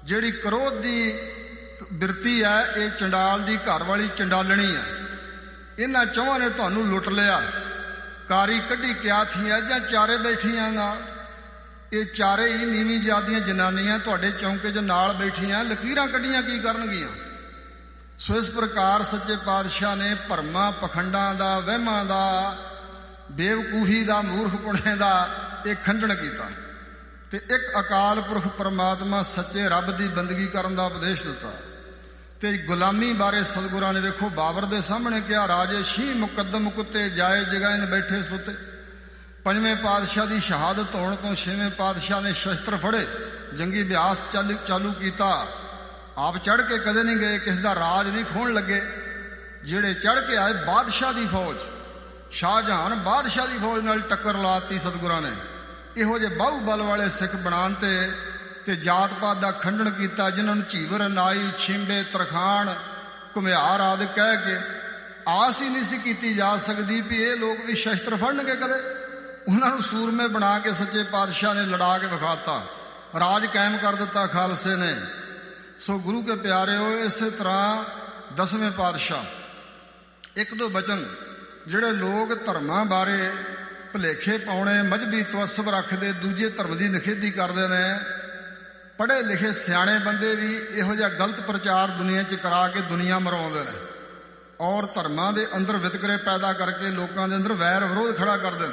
ਜਿਹੜੀ ਕ੍ਰੋਧ ਦੀ ਬਿਰਤੀ ਹੈ ਇਹ ਚੰਡਾਲ ਦੀ ਘਰ ਵਾਲੀ ਚੰਡਾਲਣੀ ਹੈ। ਇਹਨਾਂ ਚੌਹਾਂ ਨੇ ਤੁਹਾਨੂੰ ਲੁੱਟ ਲਿਆ। ਕਾਰੀ ਕੱਢੀ ਕਿਆ ਥੀਆਂ ਜਾਂ ਚਾਰੇ ਬੈਠੀਆਂ ਨਾਲ। ਇਹ ਚਾਰੇ ਹੀ ਨੀਵੀਂ ਜਾਤੀਆਂ ਜਨਾਨੀਆਂ ਤੁਹਾਡੇ ਚੌਂਕੇ 'ਚ ਨਾਲ ਬੈਠੀਆਂ, ਲਕੀਰਾਂ ਕੱਢੀਆਂ ਕੀ ਕਰਨਗੀਆਂ। ਸੋ ਇਸ ਪ੍ਰਕਾਰ ਸੱਚੇ ਪਾਤਸ਼ਾਹ ਨੇ ਭਰਮਾਂ ਪਖੰਡਾਂ ਦਾ, ਵਹਿਮਾਂ ਦਾ, ਬੇਵਕੂਫੀ ਦਾ, ਮੂਰਖਪੁਣੇ ਦਾ ਇਹ ਖੰਡਨ ਕੀਤਾ ਤੇ ਇੱਕ ਅਕਾਲ ਪੁਰਖ ਪਰਮਾਤਮਾ ਸੱਚੇ ਰੱਬ ਦੀ ਬੰਦਗੀ ਕਰਨ ਦਾ ਉਪਦੇਸ਼ ਦਿੱਤਾ। ਤੇ ਗੁਲਾਮੀ ਬਾਰੇ ਸਤਿਗੁਰਾਂ ਨੇ ਵੇਖੋ ਬਾਬਰ ਦੇ ਸਾਹਮਣੇ ਕਿਹਾ, ਰਾਜੇ ਸ਼ੀਂਹ ਮੁਕੱਦਮ ਕੁੱਤੇ ਜਾਏ ਜਗਾਇਨ ਬੈਠੇ ਸੁੱਤੇ। ਪੰਜਵੇਂ ਪਾਤਸ਼ਾਹ ਦੀ ਸ਼ਹਾਦਤ ਹੋਣ ਤੋਂ ਛੇਵੇਂ ਪਾਤਸ਼ਾਹ ਨੇ ਸ਼ਸਤਰ ਫੜੇ, ਜੰਗੀ ਅਭਿਆਸ ਚਾਲੂ ਚਾਲੂ ਕੀਤਾ। ਆਪ ਚੜ੍ਹ ਕੇ ਕਦੇ ਨਹੀਂ ਗਏ, ਕਿਸੇ ਦਾ ਰਾਜ ਨਹੀਂ ਖੋਹਣ ਲੱਗੇ। ਜਿਹੜੇ ਚੜ੍ਹ ਕੇ ਆਏ ਬਾਦਸ਼ਾਹ ਦੀ ਫੌਜ, ਸ਼ਾਹਜਹਾਨ ਬਾਦਸ਼ਾਹ ਦੀ ਫੌਜ ਨਾਲ ਟੱਕਰ ਲਾਤੀ ਸਤਿਗੁਰਾਂ ਨੇ। ਇਹੋ ਜਿਹੇ ਬਾਹੂ ਬਲ ਵਾਲੇ ਸਿੱਖ ਬਣਾਉਣ ਤੇ ਤੇ ਜਾਤ ਪਾਤ ਦਾ ਖੰਡਨ ਕੀਤਾ, ਜਿਨ੍ਹਾਂ ਨੂੰ ਝੀਵਰ, ਨਾਈ, ਛਿੰਬੇ, ਤਰਖਾਣ, ਘੁਮਿਆਰ ਆਦਿ ਕਹਿ ਕੇ ਆਸ ਹੀ ਨਹੀਂ ਸੀ ਕੀਤੀ ਜਾ ਸਕਦੀ ਵੀ ਇਹ ਲੋਕ ਵੀ ਸ਼ਸਤਰ ਫੜਨਗੇ ਕਦੇ। ਉਹਨਾਂ ਨੂੰ ਸੂਰਮੇ ਬਣਾ ਕੇ ਸੱਚੇ ਪਾਤਸ਼ਾਹ ਨੇ ਲੜਾ ਕੇ ਵਿਖਾਤਾ, ਰਾਜ ਕਾਇਮ ਕਰ ਦਿੱਤਾ ਖਾਲਸੇ ਨੇ। ਸੋ ਗੁਰੂ ਕੇ ਪਿਆਰਿਓ, ਇਸੇ ਤਰ੍ਹਾਂ ਦਸਵੇਂ ਪਾਤਸ਼ਾਹ ਇੱਕ ਦੋ ਬਚਨ ਜਿਹੜੇ ਲੋਕ ਧਰਮਾਂ ਬਾਰੇ ਭੁਲੇਖੇ ਪਾਉਣੇ, ਮਜ਼ਹਬੀ ਤਵੱਸਬ ਰੱਖਦੇ, ਦੂਜੇ ਧਰਮ ਦੀ ਨਿਖੇਧੀ ਕਰਦੇ ਨੇ। ਪੜ੍ਹੇ ਲਿਖੇ ਸਿਆਣੇ ਬੰਦੇ ਵੀ ਇਹੋ ਜਿਹਾ ਗਲਤ ਪ੍ਰਚਾਰ ਦੁਨੀਆ 'ਚ ਕਰਾ ਕੇ ਦੁਨੀਆ ਮਰਾਉਂਦੇ ਨੇ ਔਰ ਧਰਮਾਂ ਦੇ ਅੰਦਰ ਵਿਤਕਰੇ ਪੈਦਾ ਕਰਕੇ ਲੋਕਾਂ ਦੇ ਅੰਦਰ ਵੈਰ ਵਿਰੋਧ ਖੜਾ ਕਰਦੇ ਨੇ।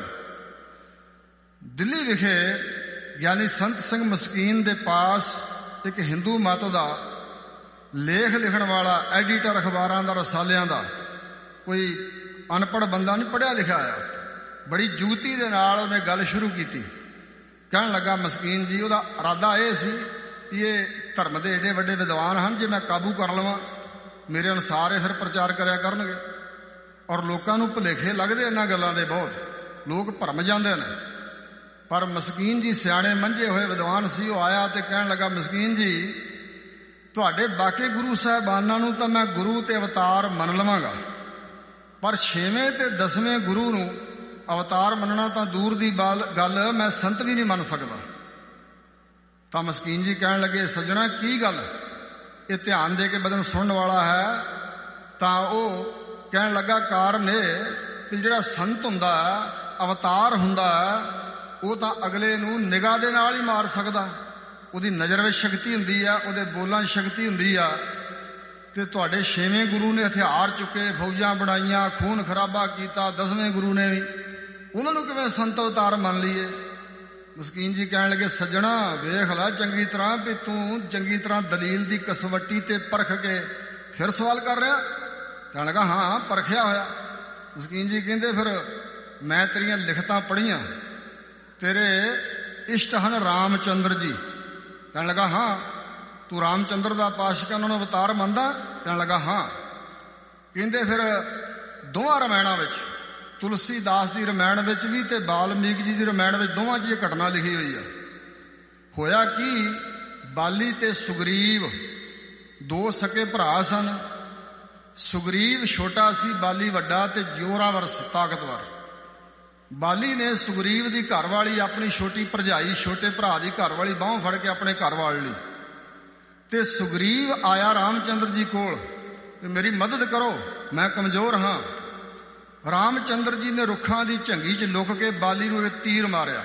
ਦਿੱਲੀ ਵਿਖੇ ਗਿਆਨੀ ਸੰਤ ਸਿੰਘ ਮਸਕੀਨ ਦੇ ਪਾਸ ਇੱਕ ਹਿੰਦੂ ਮਤ ਦਾ ਲੇਖ ਲਿਖਣ ਵਾਲਾ ਐਡੀਟਰ ਅਖਬਾਰਾਂ ਦਾ, ਰਸਾਲਿਆਂ ਦਾ, ਕੋਈ ਅਨਪੜ੍ਹ ਬੰਦਾ ਨਹੀਂ, ਪੜ੍ਹਿਆ ਲਿਖਿਆ ਆਇਆ। ਬੜੀ ਜੁਗਤੀ ਦੇ ਨਾਲ ਉਹਨੇ ਗੱਲ ਸ਼ੁਰੂ ਕੀਤੀ। ਕਹਿਣ ਲੱਗਾ, ਮਸਕੀਨ ਜੀ, ਉਹਦਾ ਇਰਾਦਾ ਇਹ ਸੀ ਕਿ ਇਹ ਧਰਮ ਦੇ ਏਡੇ ਵੱਡੇ ਵਿਦਵਾਨ ਹਨ, ਜੇ ਮੈਂ ਕਾਬੂ ਕਰ ਲਵਾਂ ਮੇਰੇ ਅਨੁਸਾਰ ਇਹ ਫਿਰ ਪ੍ਰਚਾਰ ਕਰਿਆ ਕਰਨਗੇ। ਔਰ ਲੋਕਾਂ ਨੂੰ ਭੁਲੇਖੇ ਲੱਗਦੇ ਇਹਨਾਂ ਗੱਲਾਂ ਦੇ, ਬਹੁਤ ਲੋਕ ਭਰਮ ਜਾਂਦੇ ਨੇ। ਪਰ ਮਸਕੀਨ ਜੀ ਸਿਆਣੇ ਮੰਝੇ ਹੋਏ ਵਿਦਵਾਨ ਸੀ। ਉਹ ਆਇਆ ਤੇ ਕਹਿਣ ਲੱਗਾ, ਮਸਕੀਨ ਜੀ, ਤੁਹਾਡੇ ਬਾਕੀ ਗੁਰੂ ਸਾਹਿਬਾਨਾਂ ਨੂੰ ਤਾਂ ਮੈਂ ਗੁਰੂ ਤੇ ਅਵਤਾਰ ਮੰਨ ਲਵਾਂਗਾ, ਪਰ ਛੇਵੇਂ ਤੇ ਦਸਵੇਂ ਗੁਰੂ ਨੂੰ ਅਵਤਾਰ ਮੰਨਣਾ ਤਾਂ ਦੂਰ ਦੀ ਗੱਲ, ਮੈਂ ਸੰਤ ਵੀ ਨਹੀਂ ਮੰਨ ਸਕਦਾ। ਤਾਂ ਮਸਕੀਨ ਜੀ ਕਹਿਣ ਲੱਗੇ, ਸੱਜਣਾ ਕੀ ਗੱਲ? ਇਹ ਧਿਆਨ ਦੇ ਕੇ ਬਦਨ ਸੁਣਨ ਵਾਲਾ ਹੈ। ਤਾਂ ਉਹ ਕਹਿਣ ਲੱਗਾ, ਕਾਰਨ ਇਹ ਕਿ ਜਿਹੜਾ ਸੰਤ ਹੁੰਦਾ, ਅਵਤਾਰ ਹੁੰਦਾ, ਉਹ ਤਾਂ ਅਗਲੇ ਨੂੰ ਨਿਗਾਹ ਦੇ ਨਾਲ ਹੀ ਮਾਰ ਸਕਦਾ। ਉਹਦੀ ਨਜ਼ਰ ਵਿੱਚ ਸ਼ਕਤੀ ਹੁੰਦੀ ਆ, ਉਹਦੇ ਬੋਲਾਂ 'ਚ ਸ਼ਕਤੀ ਹੁੰਦੀ ਆ। ਤੇ ਤੁਹਾਡੇ ਛੇਵੇਂ ਗੁਰੂ ਨੇ ਹਥਿਆਰ ਚੁੱਕੇ, ਫੌਜਾਂ ਬਣਾਈਆਂ, ਖੂਨ ਖਰਾਬਾ ਕੀਤਾ। ਦਸਵੇਂ ਗੁਰੂ ਨੇ ਵੀ, ਉਹਨਾਂ ਨੂੰ ਕਿਵੇਂ ਸੰਤ ਅਵਤਾਰ ਮੰਨ ਲਈਏ? ਮਸਕੀਨ ਜੀ ਕਹਿਣ ਲੱਗੇ, ਸੱਜਣਾ ਵੇਖ ਲੈ ਚੰਗੀ ਤਰ੍ਹਾਂ ਵੀ ਤੂੰ ਚੰਗੀ ਤਰ੍ਹਾਂ ਦਲੀਲ ਦੀ ਕਸਵੱਟੀ ਤੇ ਪਰਖ ਕੇ ਫਿਰ ਸਵਾਲ ਕਰ ਰਿਹਾ। ਕਹਿਣ ਲੱਗਾ, ਹਾਂ ਪਰਖਿਆ ਹੋਇਆ। ਮਸਕੀਨ ਜੀ ਕਹਿੰਦੇ, ਫਿਰ ਮੈਂ ਤੇਰੀਆਂ ਲਿਖਤਾਂ ਪੜ੍ਹੀਆਂ, ਤੇਰੇ ਇਸ਼ਟ ਹਨ ਰਾਮ ਚੰਦਰ ਜੀ। ਕਹਿਣ ਲੱਗਾ, ਹਾਂ ਤੂੰ ਰਾਮ ਚੰਦਰ ਦਾ ਪਾਸ਼ਕ, ਉਹਨਾਂ ਨੂੰ ਅਵਤਾਰ ਮੰਨਦਾ? ਕਹਿਣ ਲੱਗਾ, ਹਾਂ। ਕਹਿੰਦੇ, ਫਿਰ ਦੋਵਾਂ ਰਮਾਇਣਾਂ ਵਿੱਚ, ਤੁਲਸੀ ਦਾਸ ਦੀ ਰਮਾਇਣ ਵਿੱਚ ਵੀ ਤੇ ਬਾਲਮੀਕ ਜੀ ਦੀ ਰਮਾਇਣ ਵਿੱਚ, ਦੋਵਾਂ 'ਚ ਇਹ ਘਟਨਾ ਲਿਖੀ ਹੋਈ ਆ। ਹੋਇਆ ਕੀ, ਬਾਲੀ ਤੇ ਸੁਗਰੀਵ ਦੋ ਸਕੇ ਭਰਾ ਸਨ। ਸੁਗਰੀਵ ਛੋਟਾ ਸੀ, ਬਾਲੀ ਵੱਡਾ ਤੇ ਜ਼ੋਰਾਵਰ, ਤਾਕਤਵਰ। ਬਾਲੀ ਨੇ ਸੁਗਰੀਵ ਦੀ ਘਰਵਾਲੀ, ਆਪਣੀ ਛੋਟੀ ਭਰਜਾਈ, ਛੋਟੇ ਭਰਾ ਦੀ ਘਰਵਾਲੀ ਬਾਹੋਂ ਫੜ ਕੇ ਆਪਣੇ ਘਰ ਵਾਲ ਲਈ। ਤੇ ਸੁਗਰੀਵ ਆਇਆ ਰਾਮਚੰਦਰ ਜੀ ਕੋਲ ਤੇ ਮੇਰੀ ਮਦਦ ਕਰੋ, ਮੈਂ ਕਮਜ਼ੋਰ ਹਾਂ। ਰਾਮਚੰਦਰ ਜੀ ਨੇ ਰੁੱਖਾਂ ਦੀ ਝੰਗੀ 'ਚ ਲੁਕ ਕੇ ਬਾਲੀ ਨੂੰ ਇੱਕ ਤੀਰ ਮਾਰਿਆ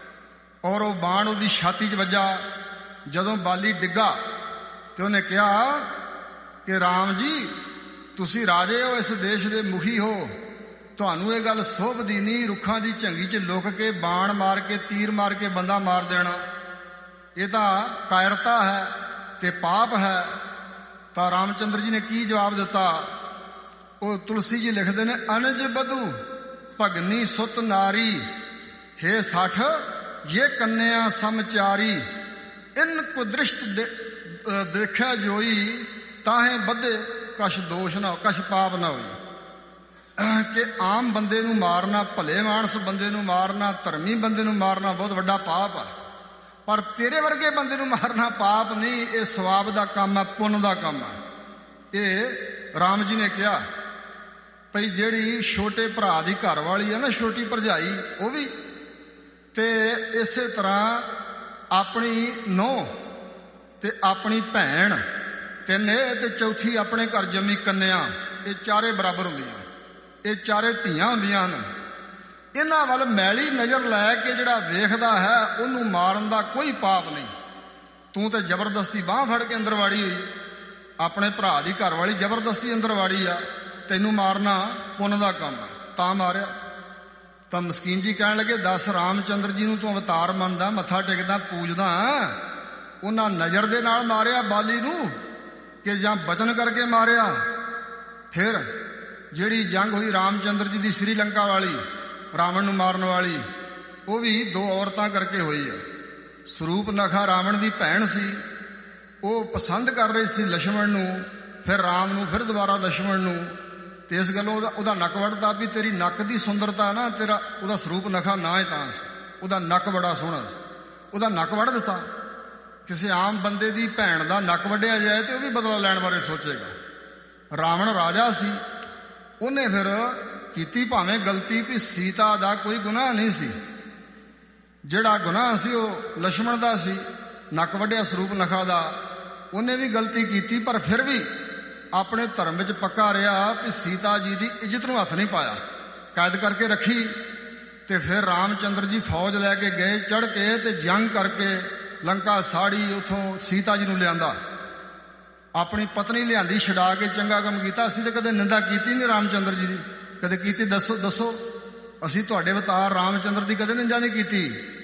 ਔਰ ਉਹ ਬਾਣ ਉਹਦੀ ਛਾਤੀ 'ਚ ਵੱਜਾ। ਜਦੋਂ ਬਾਲੀ ਡਿੱਗਾ ਤੇ ਉਹਨੇ ਕਿਹਾ ਕਿ ਰਾਮ ਜੀ, ਤੁਸੀਂ ਰਾਜੇ ਹੋ, ਇਸ ਦੇਸ਼ ਦੇ ਮੁਖੀ ਹੋ, ਤੁਹਾਨੂੰ ਇਹ ਗੱਲ ਸੋਭਦੀ ਨਹੀਂ, ਰੁੱਖਾਂ ਦੀ ਝੰਗੀ 'ਚ ਲੁਕ ਕੇ ਬਾਣ ਮਾਰ ਕੇ, ਤੀਰ ਮਾਰ ਕੇ ਬੰਦਾ ਮਾਰ ਦੇਣਾ। ਇਹ ਤਾਂ ਕਾਇਰਤਾ ਹੈ ਤੇ ਪਾਪ ਹੈ। ਤਾਂ ਰਾਮਚੰਦਰ ਜੀ ਨੇ ਕੀ ਜਵਾਬ ਦਿੱਤਾ? ਉਹ ਤੁਲਸੀ ਜੀ ਲਿਖਦੇ ਨੇ, ਅਨਜ ਬਧੂ ਭਗਨੀ ਸੁਤ ਨਾਰੀ, ਹੇ ਸੱਠ ਜੇ ਕੰਨਿਆ ਸਮਚਾਰੀ, ਇਨ ਕੁਦ੍ਰਿਸ਼ਟ ਦੇਖਿਆ ਜੋਈ, ਤਾਹੇ ਬੱਧੇ ਕਛ ਦੋਸ਼ ਨਾ, ਕਛ ਪਾਪ ਨਾ ਹੋਈ। ਕਿ ਆਮ ਬੰਦੇ ਨੂੰ ਮਾਰਨਾ, ਭਲੇ ਮਾਨਸ ਬੰਦੇ ਨੂੰ ਮਾਰਨਾ, ਧਰਮੀ ਬੰਦੇ ਨੂੰ ਮਾਰਨਾ ਬਹੁਤ ਵੱਡਾ ਪਾਪ ਆ, ਪਰ ਤੇਰੇ ਵਰਗੇ ਬੰਦੇ ਨੂੰ ਮਾਰਨਾ ਪਾਪ ਨਹੀਂ, ਇਹ ਸਵਾਬ ਦਾ ਕੰਮ ਹੈ, ਪੁੰਨ ਦਾ ਕੰਮ ਹੈ। ਇਹ ਰਾਮ ਜੀ ਨੇ ਕਿਹਾ ਭਈ ਜਿਹੜੀ ਛੋਟੇ ਭਰਾ ਦੀ ਘਰ ਵਾਲੀ ਹੈ ਨਾ, ਛੋਟੀ ਭਰਜਾਈ, ਉਹ ਵੀ, ਤੇ ਇਸੇ ਤਰ੍ਹਾਂ ਆਪਣੀ ਨੂੰਹ ਤੇ ਆਪਣੀ ਭੈਣ ਤਿੰਨ ਇਹ ਤੇ ਚੌਥੀ ਆਪਣੇ ਘਰ ਜੰਮੀ ਕੰਨਿਆ, ਇਹ ਚਾਰੇ ਬਰਾਬਰ ਹੁੰਦੀਆਂ, ਇਹ ਚਾਰੇ ਧੀਆਂ ਹੁੰਦੀਆਂ ਹਨ। ਇਹਨਾਂ ਵੱਲ ਮੈਲੀ ਨਜ਼ਰ ਲੈ ਕੇ ਜਿਹੜਾ ਵੇਖਦਾ ਹੈ ਉਹਨੂੰ ਮਾਰਨ ਦਾ ਕੋਈ ਪਾਪ ਨਹੀਂ। ਤੂੰ ਤੇ ਜ਼ਬਰਦਸਤੀ ਬਾਂਹ ਫੜ ਕੇ ਅੰਦਰ ਵਾੜੀ ਹੋਈ, ਆਪਣੇ ਭਰਾ ਦੀ ਘਰ ਵਾਲੀ ਜ਼ਬਰਦਸਤੀ ਅੰਦਰ ਵਾੜੀ ਆ, ਤੈਨੂੰ ਮਾਰਨਾ ਪੁੰਨ ਦਾ ਕੰਮ ਆ, ਤਾਂ ਮਾਰਿਆ। ਤਾਂ ਮਸਕੀਨ ਜੀ ਕਹਿਣ ਲੱਗੇ, ਦੱਸ ਰਾਮਚੰਦਰ ਜੀ ਨੂੰ ਤੂੰ ਅਵਤਾਰ ਮੰਨਦਾ, ਮੱਥਾ ਟੇਕਦਾ, ਪੂਜਦਾ, ਉਹਨਾਂ ਨਜ਼ਰ ਦੇ ਨਾਲ ਮਾਰਿਆ ਬਾਲੀ ਨੂੰ ਕਿ ਜਾਂ ਬਚਨ ਕਰਕੇ ਮਾਰਿਆ? ਫਿਰ ਜਿਹੜੀ ਜੰਗ ਹੋਈ ਰਾਮਚੰਦਰ ਜੀ ਦੀ ਸ਼੍ਰੀਲੰਕਾ ਵਾਲੀ, ਰਾਵਣ ਨੂੰ ਮਾਰਨ ਵਾਲੀ, ਉਹ ਵੀ ਦੋ ਔਰਤਾਂ ਕਰਕੇ ਹੋਈ ਆ। ਸਰੂਪ ਨਖਾ ਰਾਵਣ ਦੀ ਭੈਣ ਸੀ, ਉਹ ਪਸੰਦ ਕਰ ਰਹੀ ਸੀ ਲਛਮਣ ਨੂੰ, ਫਿਰ ਰਾਮ ਨੂੰ, ਫਿਰ ਦੁਬਾਰਾ ਲਛਮਣ ਨੂੰ। ਤੇ ਇਸ ਗੱਲੋਂ ਉਹਦਾ ਉਹਦਾ ਨੱਕ ਵੱਢਦਾ ਵੀ ਤੇਰੀ ਨੱਕ ਦੀ ਸੁੰਦਰਤਾ ਨਾ, ਤੇਰਾ ਉਹਦਾ ਸਰੂਪ ਨਖਾ ਨਾ ਹੀ ਤਾਂ ਸੀ, ਉਹਦਾ ਨੱਕ ਬੜਾ ਸੋਹਣਾ ਸੀ, ਉਹਦਾ ਨੱਕ ਵੱਢ ਦਿੱਤਾ। ਕਿਸੇ ਆਮ ਬੰਦੇ ਦੀ ਭੈਣ ਦਾ ਨੱਕ ਵੱਢਿਆ ਜਾਏ ਤੇ ਉਹ ਵੀ ਬਦਲਾ ਲੈਣ ਬਾਰੇ ਸੋਚੇਗਾ। ਰਾਵਣ ਰਾਜਾ ਸੀ, ਉਹਨੇ ਫਿਰ ਕੀਤੀ ਭਾਵੇਂ ਗਲਤੀ ਵੀ ਸੀਤਾ ਦਾ ਕੋਈ ਗੁਨਾਹ ਨਹੀਂ ਸੀ, ਜਿਹੜਾ ਗੁਨਾਹ ਸੀ ਉਹ ਲਛਮਣ ਦਾ ਸੀ, ਨੱਕ ਵੱਢਿਆ ਸਰੂਪ ਨਖਾ ਦਾ, ਉਹਨੇ ਵੀ ਗਲਤੀ ਕੀਤੀ। ਪਰ ਫਿਰ ਵੀ ਆਪਣੇ ਧਰਮ ਵਿੱਚ ਪੱਕਾ ਰਿਹਾ ਕਿ ਸੀਤਾ ਜੀ ਦੀ ਇੱਜ਼ਤ ਨੂੰ ਹੱਥ ਨਹੀਂ ਪਾਇਆ, ਕੈਦ ਕਰਕੇ ਰੱਖੀ। ਤੇ ਫਿਰ ਰਾਮਚੰਦਰ ਜੀ ਫੌਜ ਲੈ ਕੇ ਗਏ, ਚੜ੍ਹ ਕੇ ਤੇ ਜੰਗ ਕਰਕੇ ਲੰਕਾ ਸਾੜੀ, ਉੱਥੋਂ ਸੀਤਾ ਜੀ ਨੂੰ ਲਿਆਂਦਾ, ਆਪਣੀ ਪਤਨੀ ਲਿਆਂਦੀ, ਛਡਾ ਕੇ ਚੰਗਾ ਕੰਮ ਕੀਤਾ। ਅਸੀਂ ਤਾਂ ਕਦੇ ਨਿੰਦਾ ਕੀਤੀ ਨਹੀਂ ਰਾਮਚੰਦਰ ਜੀ ਦੀ, ਕਦੇ ਕੀਤੀ? ਦੱਸੋ ਦੱਸੋ, ਅਸੀਂ ਤੁਹਾਡੇ ਅਵਤਾਰ ਰਾਮਚੰਦਰ ਦੀ ਕਦੇ ਨਿੰਦਾ ਨਹੀਂ ਕੀਤੀ,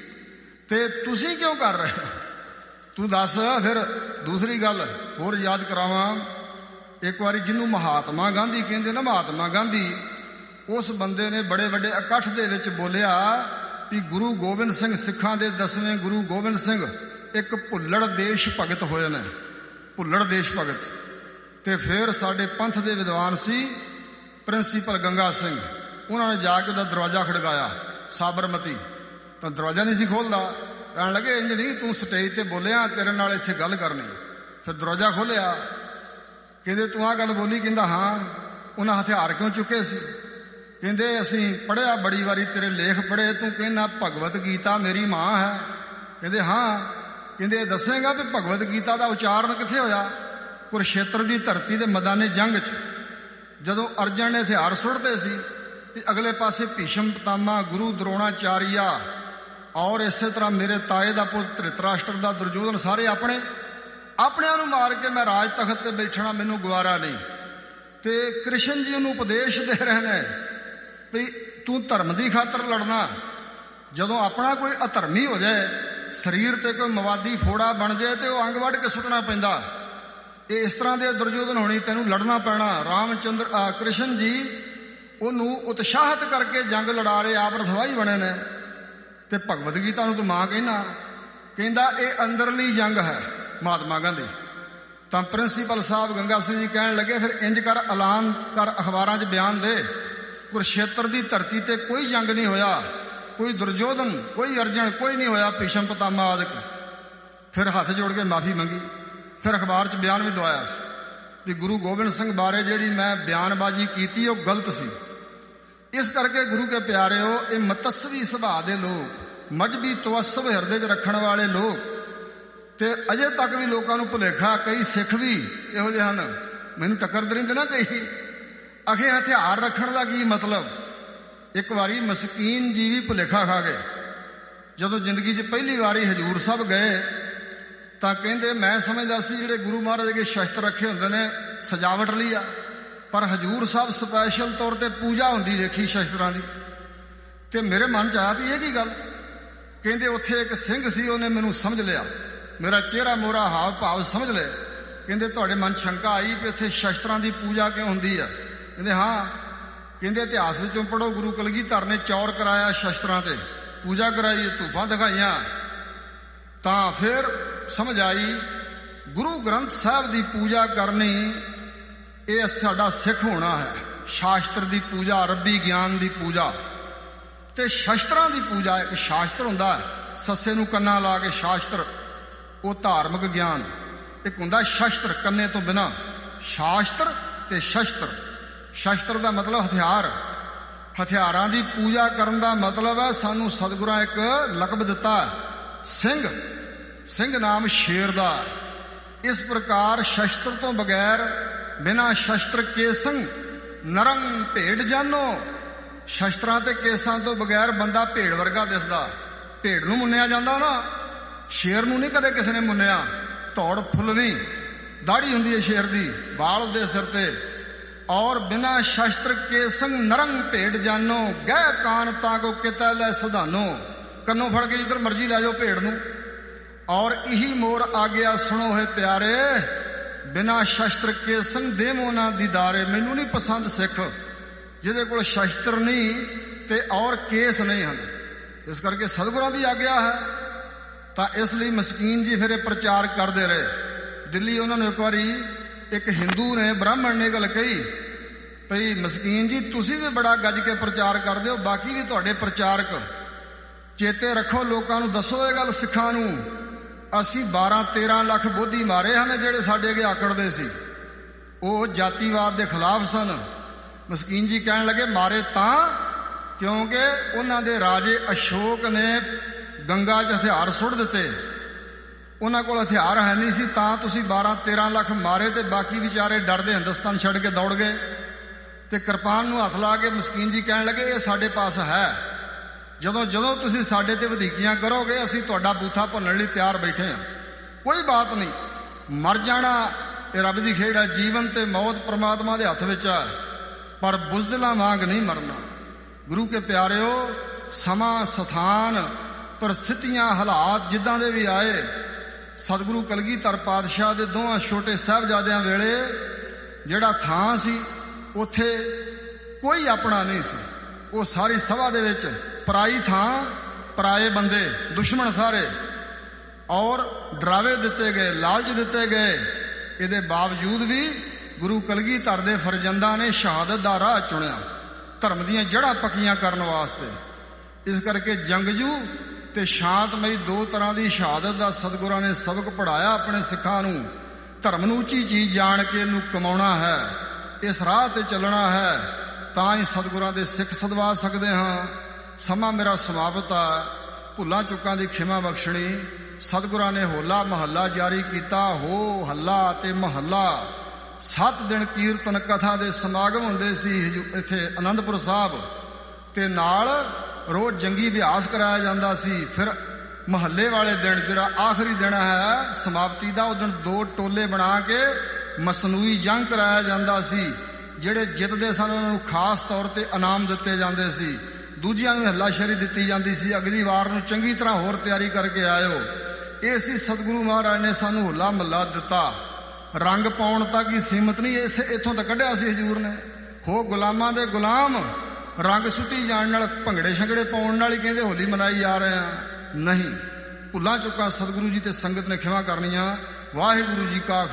ਤੇ ਤੁਸੀਂ ਕਿਉਂ ਕਰ ਰਹੇ ਹੋ? ਤੂੰ ਦੱਸ। ਫਿਰ ਦੂਸਰੀ ਗੱਲ ਹੋਰ ਯਾਦ ਕਰਾਵਾਂ, ਇੱਕ ਵਾਰੀ ਜਿਹਨੂੰ ਮਹਾਤਮਾ ਗਾਂਧੀ ਕਹਿੰਦੇ ਨਾ, ਮਹਾਤਮਾ ਗਾਂਧੀ, ਉਸ ਬੰਦੇ ਨੇ ਬੜੇ ਵੱਡੇ ਇਕੱਠ ਦੇ ਵਿੱਚ ਬੋਲਿਆ ਵੀ ਗੁਰੂ ਗੋਬਿੰਦ ਸਿੰਘ, ਸਿੱਖਾਂ ਦੇ ਦਸਵੇਂ ਗੁਰੂ ਗੋਬਿੰਦ ਸਿੰਘ ਇੱਕ ਭੁੱਲੜ ਦੇਸ਼ ਭਗਤ ਹੋਏ ਨੇ, ਭੁੱਲੜ ਦੇਸ਼ ਭਗਤ। ਤੇ ਫਿਰ ਸਾਡੇ ਪੰਥ ਦੇ ਵਿਦਵਾਨ ਸੀ ਪ੍ਰਿੰਸੀਪਲ ਗੰਗਾ ਸਿੰਘ, ਉਹਨਾਂ ਨੇ ਜਾ ਕੇ ਉਹਦਾ ਦਰਵਾਜ਼ਾ ਖੜਕਾਇਆ, ਸਾਬਰਮਤੀ। ਤਾਂ ਦਰਵਾਜ਼ਾ ਨਹੀਂ ਸੀ ਖੋਲ੍ਹਦਾ, ਕਹਿਣ ਲੱਗੇ ਇੰਜ ਨਹੀਂ, ਤੂੰ ਸਟੇਜ ਤੇ ਬੋਲਿਆ, ਤੇਰੇ ਨਾਲ ਇੱਥੇ ਗੱਲ ਕਰਨੀ। ਫਿਰ ਦਰਵਾਜ਼ਾ ਖੋਲ੍ਹਿਆ, ਕਹਿੰਦੇ ਤੂੰ ਆਹ ਗੱਲ ਬੋਲੀ? ਕਹਿੰਦਾ ਹਾਂ। ਉਹਨਾਂ ਹਥਿਆਰ ਕਿਉਂ ਚੁੱਕੇ ਸੀ? ਕਹਿੰਦੇ ਅਸੀਂ ਪੜ੍ਹਿਆ, ਬੜੀ ਵਾਰੀ ਤੇਰੇ ਲੇਖ ਪੜ੍ਹੇ, ਤੂੰ ਕਹਿੰਦਾ ਭਗਵਤ ਗੀਤਾ ਮੇਰੀ ਮਾਂ ਹੈ। ਕਹਿੰਦੇ ਹਾਂ। ਕਹਿੰਦੇ ਇਹ ਦੱਸੇਗਾ ਵੀ ਭਗਵਤ ਗੀਤਾ ਦਾ ਉਚਾਰਨ ਕਿੱਥੇ ਹੋਇਆ? ਕੁਰਸ਼ੇਤਰ ਦੀ ਧਰਤੀ ਦੇ ਮੈਦਾਨੇ ਜੰਗ 'ਚ, ਜਦੋਂ ਅਰਜਨ ਨੇ ਹਥਿਆਰ ਸੁੱਟਦੇ ਸੀ, ਵੀ ਅਗਲੇ ਪਾਸੇ ਭੀਸ਼ਮ ਪਿਤਾਮਾ, ਗੁਰੂ ਦਰੋਣਾਚਾਰੀਆ, ਔਰ ਇਸੇ ਤਰ੍ਹਾਂ ਮੇਰੇ ਤਾਏ ਦਾ ਪੁੱਤ ਧ੍ਰਿਤਰਾਸ਼ਟਰ ਦਾ ਦੁਰਯੋਧਨ, ਸਾਰੇ ਆਪਣੇ ਆਪਣਿਆਂ ਨੂੰ ਮਾਰ ਕੇ ਮੈਂ ਰਾਜ ਤਖਤ ਤੇ ਬੈਠਣਾ ਮੈਨੂੰ ਗਵਾਰਾ ਨਹੀਂ। ਤੇ ਕ੍ਰਿਸ਼ਨ ਜੀ ਉਹਨੂੰ ਉਪਦੇਸ਼ ਦੇ ਰਹੇ ਨੇ ਵੀ ਤੂੰ ਧਰਮ ਦੀ ਖਾਤਰ ਲੜਨਾ, ਜਦੋਂ ਆਪਣਾ ਕੋਈ ਅਧਰਮੀ ਹੋ ਜਾਏ, ਸਰੀਰ ਤੇ ਕੋਈ ਮਵਾਦੀ ਫੋੜਾ ਬਣ ਜਾਏ ਤੇ ਉਹ ਅੰਗ ਵੱਢ ਕੇ ਸੁੱਟਣਾ ਪੈਂਦਾ। ਇਹ ਇਸ ਤਰ੍ਹਾਂ ਦੇ ਦੁਰਯੋਧਨ ਹੋਣੀ, ਤੈਨੂੰ ਲੜਨਾ ਪੈਣਾ। ਰਾਮਚੰਦਰ ਕ੍ਰਿਸ਼ਨ ਜੀ ਉਹਨੂੰ ਉਤਸ਼ਾਹਿਤ ਕਰਕੇ ਜੰਗ ਲੜਾ ਰਹੇ, ਆਪ ਰਥਵਾਈ ਬਣੇ ਨੇ। ਤੇ ਭਗਵਦ ਗੀਤਾ ਨੂੰ ਤੂੰ ਮਾਂ ਕਹਿਣਾ? ਕਹਿੰਦਾ ਇਹ ਅੰਦਰਲੀ ਜੰਗ ਹੈ ਮਹਾਤਮਾ ਗਾਂਧੀ। ਤਾਂ ਪ੍ਰਿੰਸੀਪਲ ਸਾਹਿਬ ਗੰਗਾ ਸਿੰਘ ਜੀ ਕਹਿਣ ਲੱਗੇ, ਫਿਰ ਇੰਜ ਕਰ, ਐਲਾਨ ਕਰ, ਅਖਬਾਰਾਂ 'ਚ ਬਿਆਨ ਦੇ, ਕੁਰਸ਼ੇਤਰ ਦੀ ਧਰਤੀ ਤੇ ਕੋਈ ਜੰਗ ਨਹੀਂ ਹੋਇਆ, ਕੋਈ ਦੁਰਯੋਧਨ, ਕੋਈ ਅਰਜਨ, ਕੋਈ ਨਹੀਂ ਹੋਇਆ, ਭੀਸ਼ਮ ਪਿਤਾਮਾ ਆਦਿਕ। ਫਿਰ ਹੱਥ ਜੋੜ ਕੇ ਮਾਫੀ ਮੰਗੀ। ਫਿਰ ਅਖਬਾਰ 'ਚ ਬਿਆਨ ਵੀ ਦਵਾਇਆ ਸੀ ਵੀ ਗੁਰੂ ਗੋਬਿੰਦ ਸਿੰਘ ਬਾਰੇ ਜਿਹੜੀ ਮੈਂ ਬਿਆਨਬਾਜ਼ੀ ਕੀਤੀ ਉਹ ਗਲਤ ਸੀ। ਇਸ ਕਰਕੇ ਗੁਰੂ ਕੇ ਪਿਆਰਿਓ, ਇਹ ਮਤਸਵੀ ਸੁਭਾਅ ਦੇ ਲੋਕ, ਮਜ਼ਬੀ ਤਵੱਸਵ ਹਿਰਦੇ 'ਚ ਰੱਖਣ ਵਾਲੇ ਲੋਕ, ਤੇ ਅਜੇ ਤੱਕ ਵੀ ਲੋਕਾਂ ਨੂੰ ਭੁਲੇਖਾ, ਕਈ ਸਿੱਖ ਵੀ ਇਹੋ ਜਿਹੇ ਹਨ, ਮੈਨੂੰ ਟੱਕਰ ਦਰਿੰਦੇ ਨਾ ਕਹੀ, ਅਖੇ ਹਥਿਆਰ ਰੱਖਣ ਦਾ ਕੀ ਮਤਲਬ? ਇੱਕ ਵਾਰੀ ਮਸਕੀਨ ਜੀ ਵੀ ਭੁਲੇਖਾ ਖਾ ਗਏ। ਜਦੋਂ ਜ਼ਿੰਦਗੀ 'ਚ ਪਹਿਲੀ ਵਾਰੀ ਹਜੂਰ ਸਾਹਿਬ ਗਏ ਤਾਂ ਕਹਿੰਦੇ ਮੈਂ ਸਮਝਦਾ ਸੀ ਜਿਹੜੇ ਗੁਰੂ ਮਹਾਰਾਜ ਦੇ ਸ਼ਸਤਰ ਰੱਖੇ ਹੁੰਦੇ ਨੇ ਸਜਾਵਟ ਲਈ ਆ, ਪਰ ਹਜੂਰ ਸਾਹਿਬ ਸਪੈਸ਼ਲ ਤੌਰ ਤੇ ਪੂਜਾ ਹੁੰਦੀ ਦੇਖੀ ਸ਼ਸਤਰਾਂ ਦੀ। ਤੇ ਮੇਰੇ ਮਨ 'ਚ ਆਇਆ ਵੀ ਇਹ ਕੀ ਗੱਲ? ਕਹਿੰਦੇ ਉੱਥੇ ਇੱਕ ਸਿੰਘ ਸੀ, ਉਹਨੇ ਮੈਨੂੰ ਸਮਝ ਲਿਆ, ਮੇਰਾ ਚਿਹਰਾ ਮੋਹਰਾ ਹਾਵ ਭਾਵ ਸਮਝ ਲਿਆ। ਕਹਿੰਦੇ ਤੁਹਾਡੇ ਮਨ ਸ਼ੰਕਾ ਆਈ ਵੀ ਇੱਥੇ ਸ਼ਸਤਰਾਂ ਦੀ ਪੂਜਾ ਕਿਉਂ ਹੁੰਦੀ ਆ? ਕਹਿੰਦੇ ਹਾਂ। ਕਹਿੰਦੇ ਇਤਿਹਾਸ ਵਿੱਚੋਂ ਪੜ੍ਹੋ, ਗੁਰੂ ਕਲਗੀਧਰ ਨੇ ਚੌਰ ਕਰਾਇਆ, ਸ਼ਸਤਰਾਂ ਤੇ ਪੂਜਾ ਕਰਾਈ, ਧੂਪਾਂ ਦਿਖਾਈਆਂ। ਤਾਂ ਫਿਰ ਸਮਝ ਆਈ ਗੁਰੂ ਗ੍ਰੰਥ ਸਾਹਿਬ ਦੀ ਪੂਜਾ ਕਰਨੀ ਇਹ ਸਾਡਾ ਸਿੱਖ ਹੋਣਾ ਹੈ। ਸ਼ਾਸਤਰ ਦੀ ਪੂਜਾ, ਰੱਬੀ ਗਿਆਨ ਦੀ ਪੂਜਾ ਤੇ ਸ਼ਸਤਰਾਂ ਦੀ ਪੂਜਾ। ਇੱਕ ਸ਼ਾਸਤਰ ਹੁੰਦਾ ਸੱਸੇ ਨੂੰ ਕੰਨਾ ਲਾ ਕੇ ਸ਼ਾਸਤਰ, ਉਹ ਧਾਰਮਿਕ ਗਿਆਨ। ਇੱਕ ਹੁੰਦਾ ਸ਼ਸਤਰ, ਕੰਨੇ ਤੋਂ ਬਿਨਾਂ। ਸ਼ਾਸਤਰ ਤੇ ਸ਼ਸਤਰ। ਸ਼ਸਤਰ ਦਾ ਮਤਲਬ ਹਥਿਆਰ। ਹਥਿਆਰਾਂ ਦੀ ਪੂਜਾ ਕਰਨ ਦਾ ਮਤਲਬ ਹੈ, ਸਾਨੂੰ ਸਤਿਗੁਰਾਂ ਇੱਕ ਲਕਬ ਦਿੱਤਾ ਸਿੰਘ। ਸਿੰਘ ਨਾਮ ਸ਼ੇਰ ਦਾ। ਇਸ ਪ੍ਰਕਾਰ ਸ਼ਸਤਰ ਤੋਂ ਬਗੈਰ ਬਿਨਾਂ ਸ਼ਸਤਰ ਕੇਸੰ ਨਰੰ ਭੇਡ ਜਾਨੋ। ਸ਼ਸਤਰਾਂ ਤੇ ਕੇਸਾਂ ਤੋਂ ਬਗੈਰ ਬੰਦਾ ਭੇਡ ਵਰਗਾ ਦਿਸਦਾ। ਭੇਡ ਨੂੰ ਮੁੰਨਿਆ ਜਾਂਦਾ ਨਾ, ਸ਼ੇਰ ਨੂੰ ਨਹੀਂ ਕਦੇ ਕਿਸੇ ਨੇ ਮੁੰਨਿਆ। ਧੌੜ ਫੁੱਲਵੀਂ, ਦਾੜੀ ਹੁੰਦੀ ਹੈ ਸ਼ੇਰ ਦੀ, ਵਾਲ ਉਹਦੇ ਸਿਰ ਤੇ। ਔਰ ਬਿਨਾਂ ਸ਼ਸਤਰ ਕੇਸੰ ਨਰੰ ਭੇਡ ਜਾਨੋ, ਗਹਿ ਕਾਨ ਤਾਂ ਕੋ ਕਿਤੈ ਲੈ ਸਧਾਨੋ। ਕੰਨੋਂ ਫੜ ਕੇ ਜਿੱਧਰ ਮਰਜ਼ੀ ਲੈ ਜਾਓ ਭੇਡ ਨੂੰ। ਔਰ ਇਹੀ ਮੋਰ ਆਗਿਆ ਸੁਣੋ ਹੈ ਪਿਆਰੇ, ਬਿਨਾਂ ਸ਼ਸਤਰ ਕੇਸੰ ਦੇਵੋ ਨਾ ਦੀਦਾਰੇ। ਮੈਨੂੰ ਨਹੀਂ ਪਸੰਦ ਸਿੱਖ ਜਿਹਦੇ ਕੋਲ ਸ਼ਸਤਰ ਨਹੀਂ ਤੇ ਔਰ ਕੇਸ ਨਹੀਂ ਹਨ। ਇਸ ਕਰਕੇ ਸਤਿਗੁਰਾਂ ਦੀ ਆਗਿਆ ਹੈ। ਤਾਂ ਇਸ ਲਈ ਮਸਕੀਨ ਜੀ ਫਿਰ ਇਹ ਪ੍ਰਚਾਰ ਕਰਦੇ ਰਹੇ। ਦਿੱਲੀ ਉਹਨਾਂ ਨੂੰ ਇੱਕ ਵਾਰੀ ਇੱਕ ਹਿੰਦੂ ਨੇ, ਬ੍ਰਾਹਮਣ ਨੇ ਗੱਲ ਕਹੀ ਭਈ ਮਸਕੀਨ ਜੀ ਤੁਸੀਂ ਵੀ ਬੜਾ ਗੱਜ ਕੇ ਪ੍ਰਚਾਰ ਕਰਦੇ ਹੋ, ਬਾਕੀ ਵੀ ਤੁਹਾਡੇ ਪ੍ਰਚਾਰਕ ਚੇਤੇ ਰੱਖੋ, ਲੋਕਾਂ ਨੂੰ ਦੱਸੋ ਇਹ ਗੱਲ ਸਿੱਖਾਂ ਨੂੰ, ਅਸੀਂ ਬਾਰਾਂ ਤੇਰਾਂ ਲੱਖ ਬੋਧੀ ਮਾਰੇ ਹਨ ਜਿਹੜੇ ਸਾਡੇ ਅੱਗੇ ਆਕੜਦੇ ਸੀ। ਉਹ ਜਾਤੀਵਾਦ ਦੇ ਖਿਲਾਫ ਸਨ। ਮਸਕੀਨ ਜੀ ਕਹਿਣ ਲੱਗੇ ਮਾਰੇ ਤਾਂ ਕਿਉਂਕਿ ਉਹਨਾਂ ਦੇ ਰਾਜੇ ਅਸ਼ੋਕ ਨੇ ਗੰਗਾ 'ਚ ਹਥਿਆਰ ਸੁੱਟ ਦਿੱਤੇ, ਉਹਨਾਂ ਕੋਲ ਹਥਿਆਰ ਹੈ ਨਹੀਂ ਸੀ, ਤਾਂ ਤੁਸੀਂ ਬਾਰਾਂ ਤੇਰਾਂ ਲੱਖ ਮਾਰੇ ਤੇ ਬਾਕੀ ਵਿਚਾਰੇ ਡਰਦੇ ਹਿੰਦੁਸਤਾਨ ਛੱਡ ਕੇ ਦੌੜ ਗਏ। ਤੇ ਕਿਰਪਾਨ ਨੂੰ ਹੱਥ ਲਾ ਕੇ ਮਸਕੀਨ ਜੀ ਕਹਿਣ ਲੱਗੇ ਇਹ ਸਾਡੇ ਪਾਸ ਹੈ, ਜਦੋਂ ਜਦੋਂ ਤੁਸੀਂ ਸਾਡੇ ਤੇ ਵਧੀਕੀਆਂ ਕਰੋਗੇ ਅਸੀਂ ਤੁਹਾਡਾ ਬੂਥਾ ਭੰਨਣ ਲਈ ਤਿਆਰ ਬੈਠੇ ਹਾਂ। ਕੋਈ ਬਾਤ ਨਹੀਂ, ਮਰ ਜਾਣਾ ਇਹ ਰੱਬ ਦੀ ਖੇਡ ਹੈ। ਜੀਵਨ ਤੇ ਮੌਤ ਪ੍ਰਮਾਤਮਾ ਦੇ ਹੱਥ ਵਿੱਚ ਹੈ, ਪਰ ਬੁਜ਼ਦਿਲਾਂ ਵਾਂਗ ਨਹੀਂ ਮਰਨਾ। ਗੁਰੂ ਕੇ ਪਿਆਰਿਓ, ਸਮਾਂ ਸਥਾਨ ਪਰਿਸਥਿਤੀਆਂ ਹਾਲਾਤ ਜਿੱਦਾਂ ਦੇ ਵੀ ਆਏ, ਸਤਿਗੁਰੂ ਕਲਗੀਧਰ ਪਾਤਸ਼ਾਹ ਦੇ ਦੋਹਾਂ ਛੋਟੇ ਸਾਹਿਬਜ਼ਾਦਿਆਂ ਵੇਲੇ ਜਿਹੜਾ ਥਾਂ ਸੀ ਉੱਥੇ ਕੋਈ ਆਪਣਾ ਨਹੀਂ ਸੀ। ਉਹ ਸਾਰੀ ਸਭਾ ਦੇ ਵਿੱਚ ਪਰਾਈ ਥਾਂ, ਪਰਾਏ ਬੰਦੇ, ਦੁਸ਼ਮਣ ਸਾਰੇ। ਔਰ ਡਰਾਵੇ ਦਿੱਤੇ ਗਏ, ਲਾਲਚ ਦਿੱਤੇ ਗਏ। ਇਹਦੇ ਬਾਵਜੂਦ ਵੀ ਗੁਰੂ ਕਲਗੀਧਰ ਦੇ ਫਰਜ਼ੰਦਾਂ ਨੇ ਸ਼ਹਾਦਤ ਦਾ ਰਾਹ ਚੁਣਿਆ, ਧਰਮ ਦੀਆਂ ਜੜ੍ਹਾਂ ਪੱਕੀਆਂ ਕਰਨ ਵਾਸਤੇ। ਇਸ ਕਰਕੇ ਜੰਗਜੂ ਤੇ ਸ਼ਾਂਤਮਈ ਦੋ ਤਰ੍ਹਾਂ ਦੀ ਸ਼ਹਾਦਤ ਦਾ ਸਤਿਗੁਰਾਂ ਨੇ ਸਬਕ ਪੜ੍ਹਾਇਆ ਆਪਣੇ ਸਿੱਖਾਂ ਨੂੰ। ਧਰਮ ਨੂੰ ਉੱਚੀ ਚੀਜ਼ ਜਾਣ ਕੇ ਇਹਨੂੰ ਕਮਾਉਣਾ ਹੈ, ਇਸ ਰਾਹ ਤੇ ਚੱਲਣਾ ਹੈ, ਤਾਂ ਹੀ ਸਤਿਗੁਰਾਂ ਦੇ ਸਿੱਖ ਸਦਵਾ ਸਕਦੇ ਹਾਂ। ਸਮਾਂ ਮੇਰਾ ਸਮਾਪਤ ਆ, ਭੁੱਲਾਂ ਚੁੱਕਾਂ ਦੀ ਖਿਮਾ ਬਖਸ਼ਣੀ। ਸਤਿਗੁਰਾਂ ਨੇ ਹੋਲਾ ਮਹੱਲਾ ਜਾਰੀ ਕੀਤਾ, ਹੋ ਹੱਲਾ ਤੇ ਮਹੱਲਾ। ਸੱਤ ਦਿਨ ਕੀਰਤਨ ਕਥਾ ਦੇ ਸਮਾਗਮ ਹੁੰਦੇ ਸੀ ਇੱਥੇ ਆਨੰਦਪੁਰ ਸਾਹਿਬ, ਤੇ ਨਾਲ ਰੋਜ਼ ਜੰਗੀ ਅਭਿਆਸ ਕਰਾਇਆ ਜਾਂਦਾ ਸੀ। ਫਿਰ ਮਹੱਲੇ ਵਾਲੇ ਦਿਨ ਜਿਹੜਾ ਆਖਰੀ ਦਿਨ ਹੈ ਸਮਾਪਤੀ ਦਾ, ਉਹ ਦਿਨ ਦੋ ਟੋਲੇ ਬਣਾ ਕੇ ਮਸਨੂਈ ਜੰਗ ਕਰਾਇਆ ਜਾਂਦਾ ਸੀ। ਜਿਹੜੇ ਜਿੱਤਦੇ ਸਨ ਉਹਨਾਂ ਨੂੰ ਖਾਸ ਤੌਰ ਤੇ ਇਨਾਮ ਦਿੱਤੇ ਜਾਂਦੇ ਸੀ, ਦੂਜਿਆਂ ਨੂੰ ਹੱਲਾਸ਼ੇਰੀ ਦਿੱਤੀ ਜਾਂਦੀ ਸੀ, ਅਗਲੀ ਵਾਰ ਨੂੰ ਚੰਗੀ ਤਰ੍ਹਾਂ ਹੋਰ ਤਿਆਰੀ ਕਰਕੇ ਆਇਓ। ਇਹ ਸੀ ਸਤਿਗੁਰੂ ਮਹਾਰਾਜ ਨੇ ਸਾਨੂੰ ਹੋਲਾ ਮਹੱਲਾ ਦਿੱਤਾ। ਰੰਗ ਪਾਉਣ ਤੱਕ ਹੀ ਸੀਮਤ ਨਹੀਂ, ਇਸ ਇੱਥੋਂ ਤਾਂ ਕੱਢਿਆ ਸੀ ਹਜ਼ੂਰ ਨੇ। ਹੋ ਗੁਲਾਮਾਂ ਦੇ ਗੁਲਾਮ, ਰੰਗ ਸੁੱਟੀ ਜਾਣ ਨਾਲ, ਭੰਗੜੇ ਸ਼ੰਗੜੇ ਪਾਉਣ ਨਾਲ ਹੀ ਕਹਿੰਦੇ ਹੋਲੀ ਮਨਾਈ ਜਾ ਰਹੇ ਆ। ਨਹੀਂ, ਭੁੱਲਾਂ ਚੁੱਕਾਂ ਸਤਿਗੁਰੂ ਜੀ ਤੇ ਸੰਗਤ ਨੇ ਖਿਮਾ ਕਰਨੀਆਂ। ਵਾਹਿਗੁਰੂ ਜੀ ਕਾ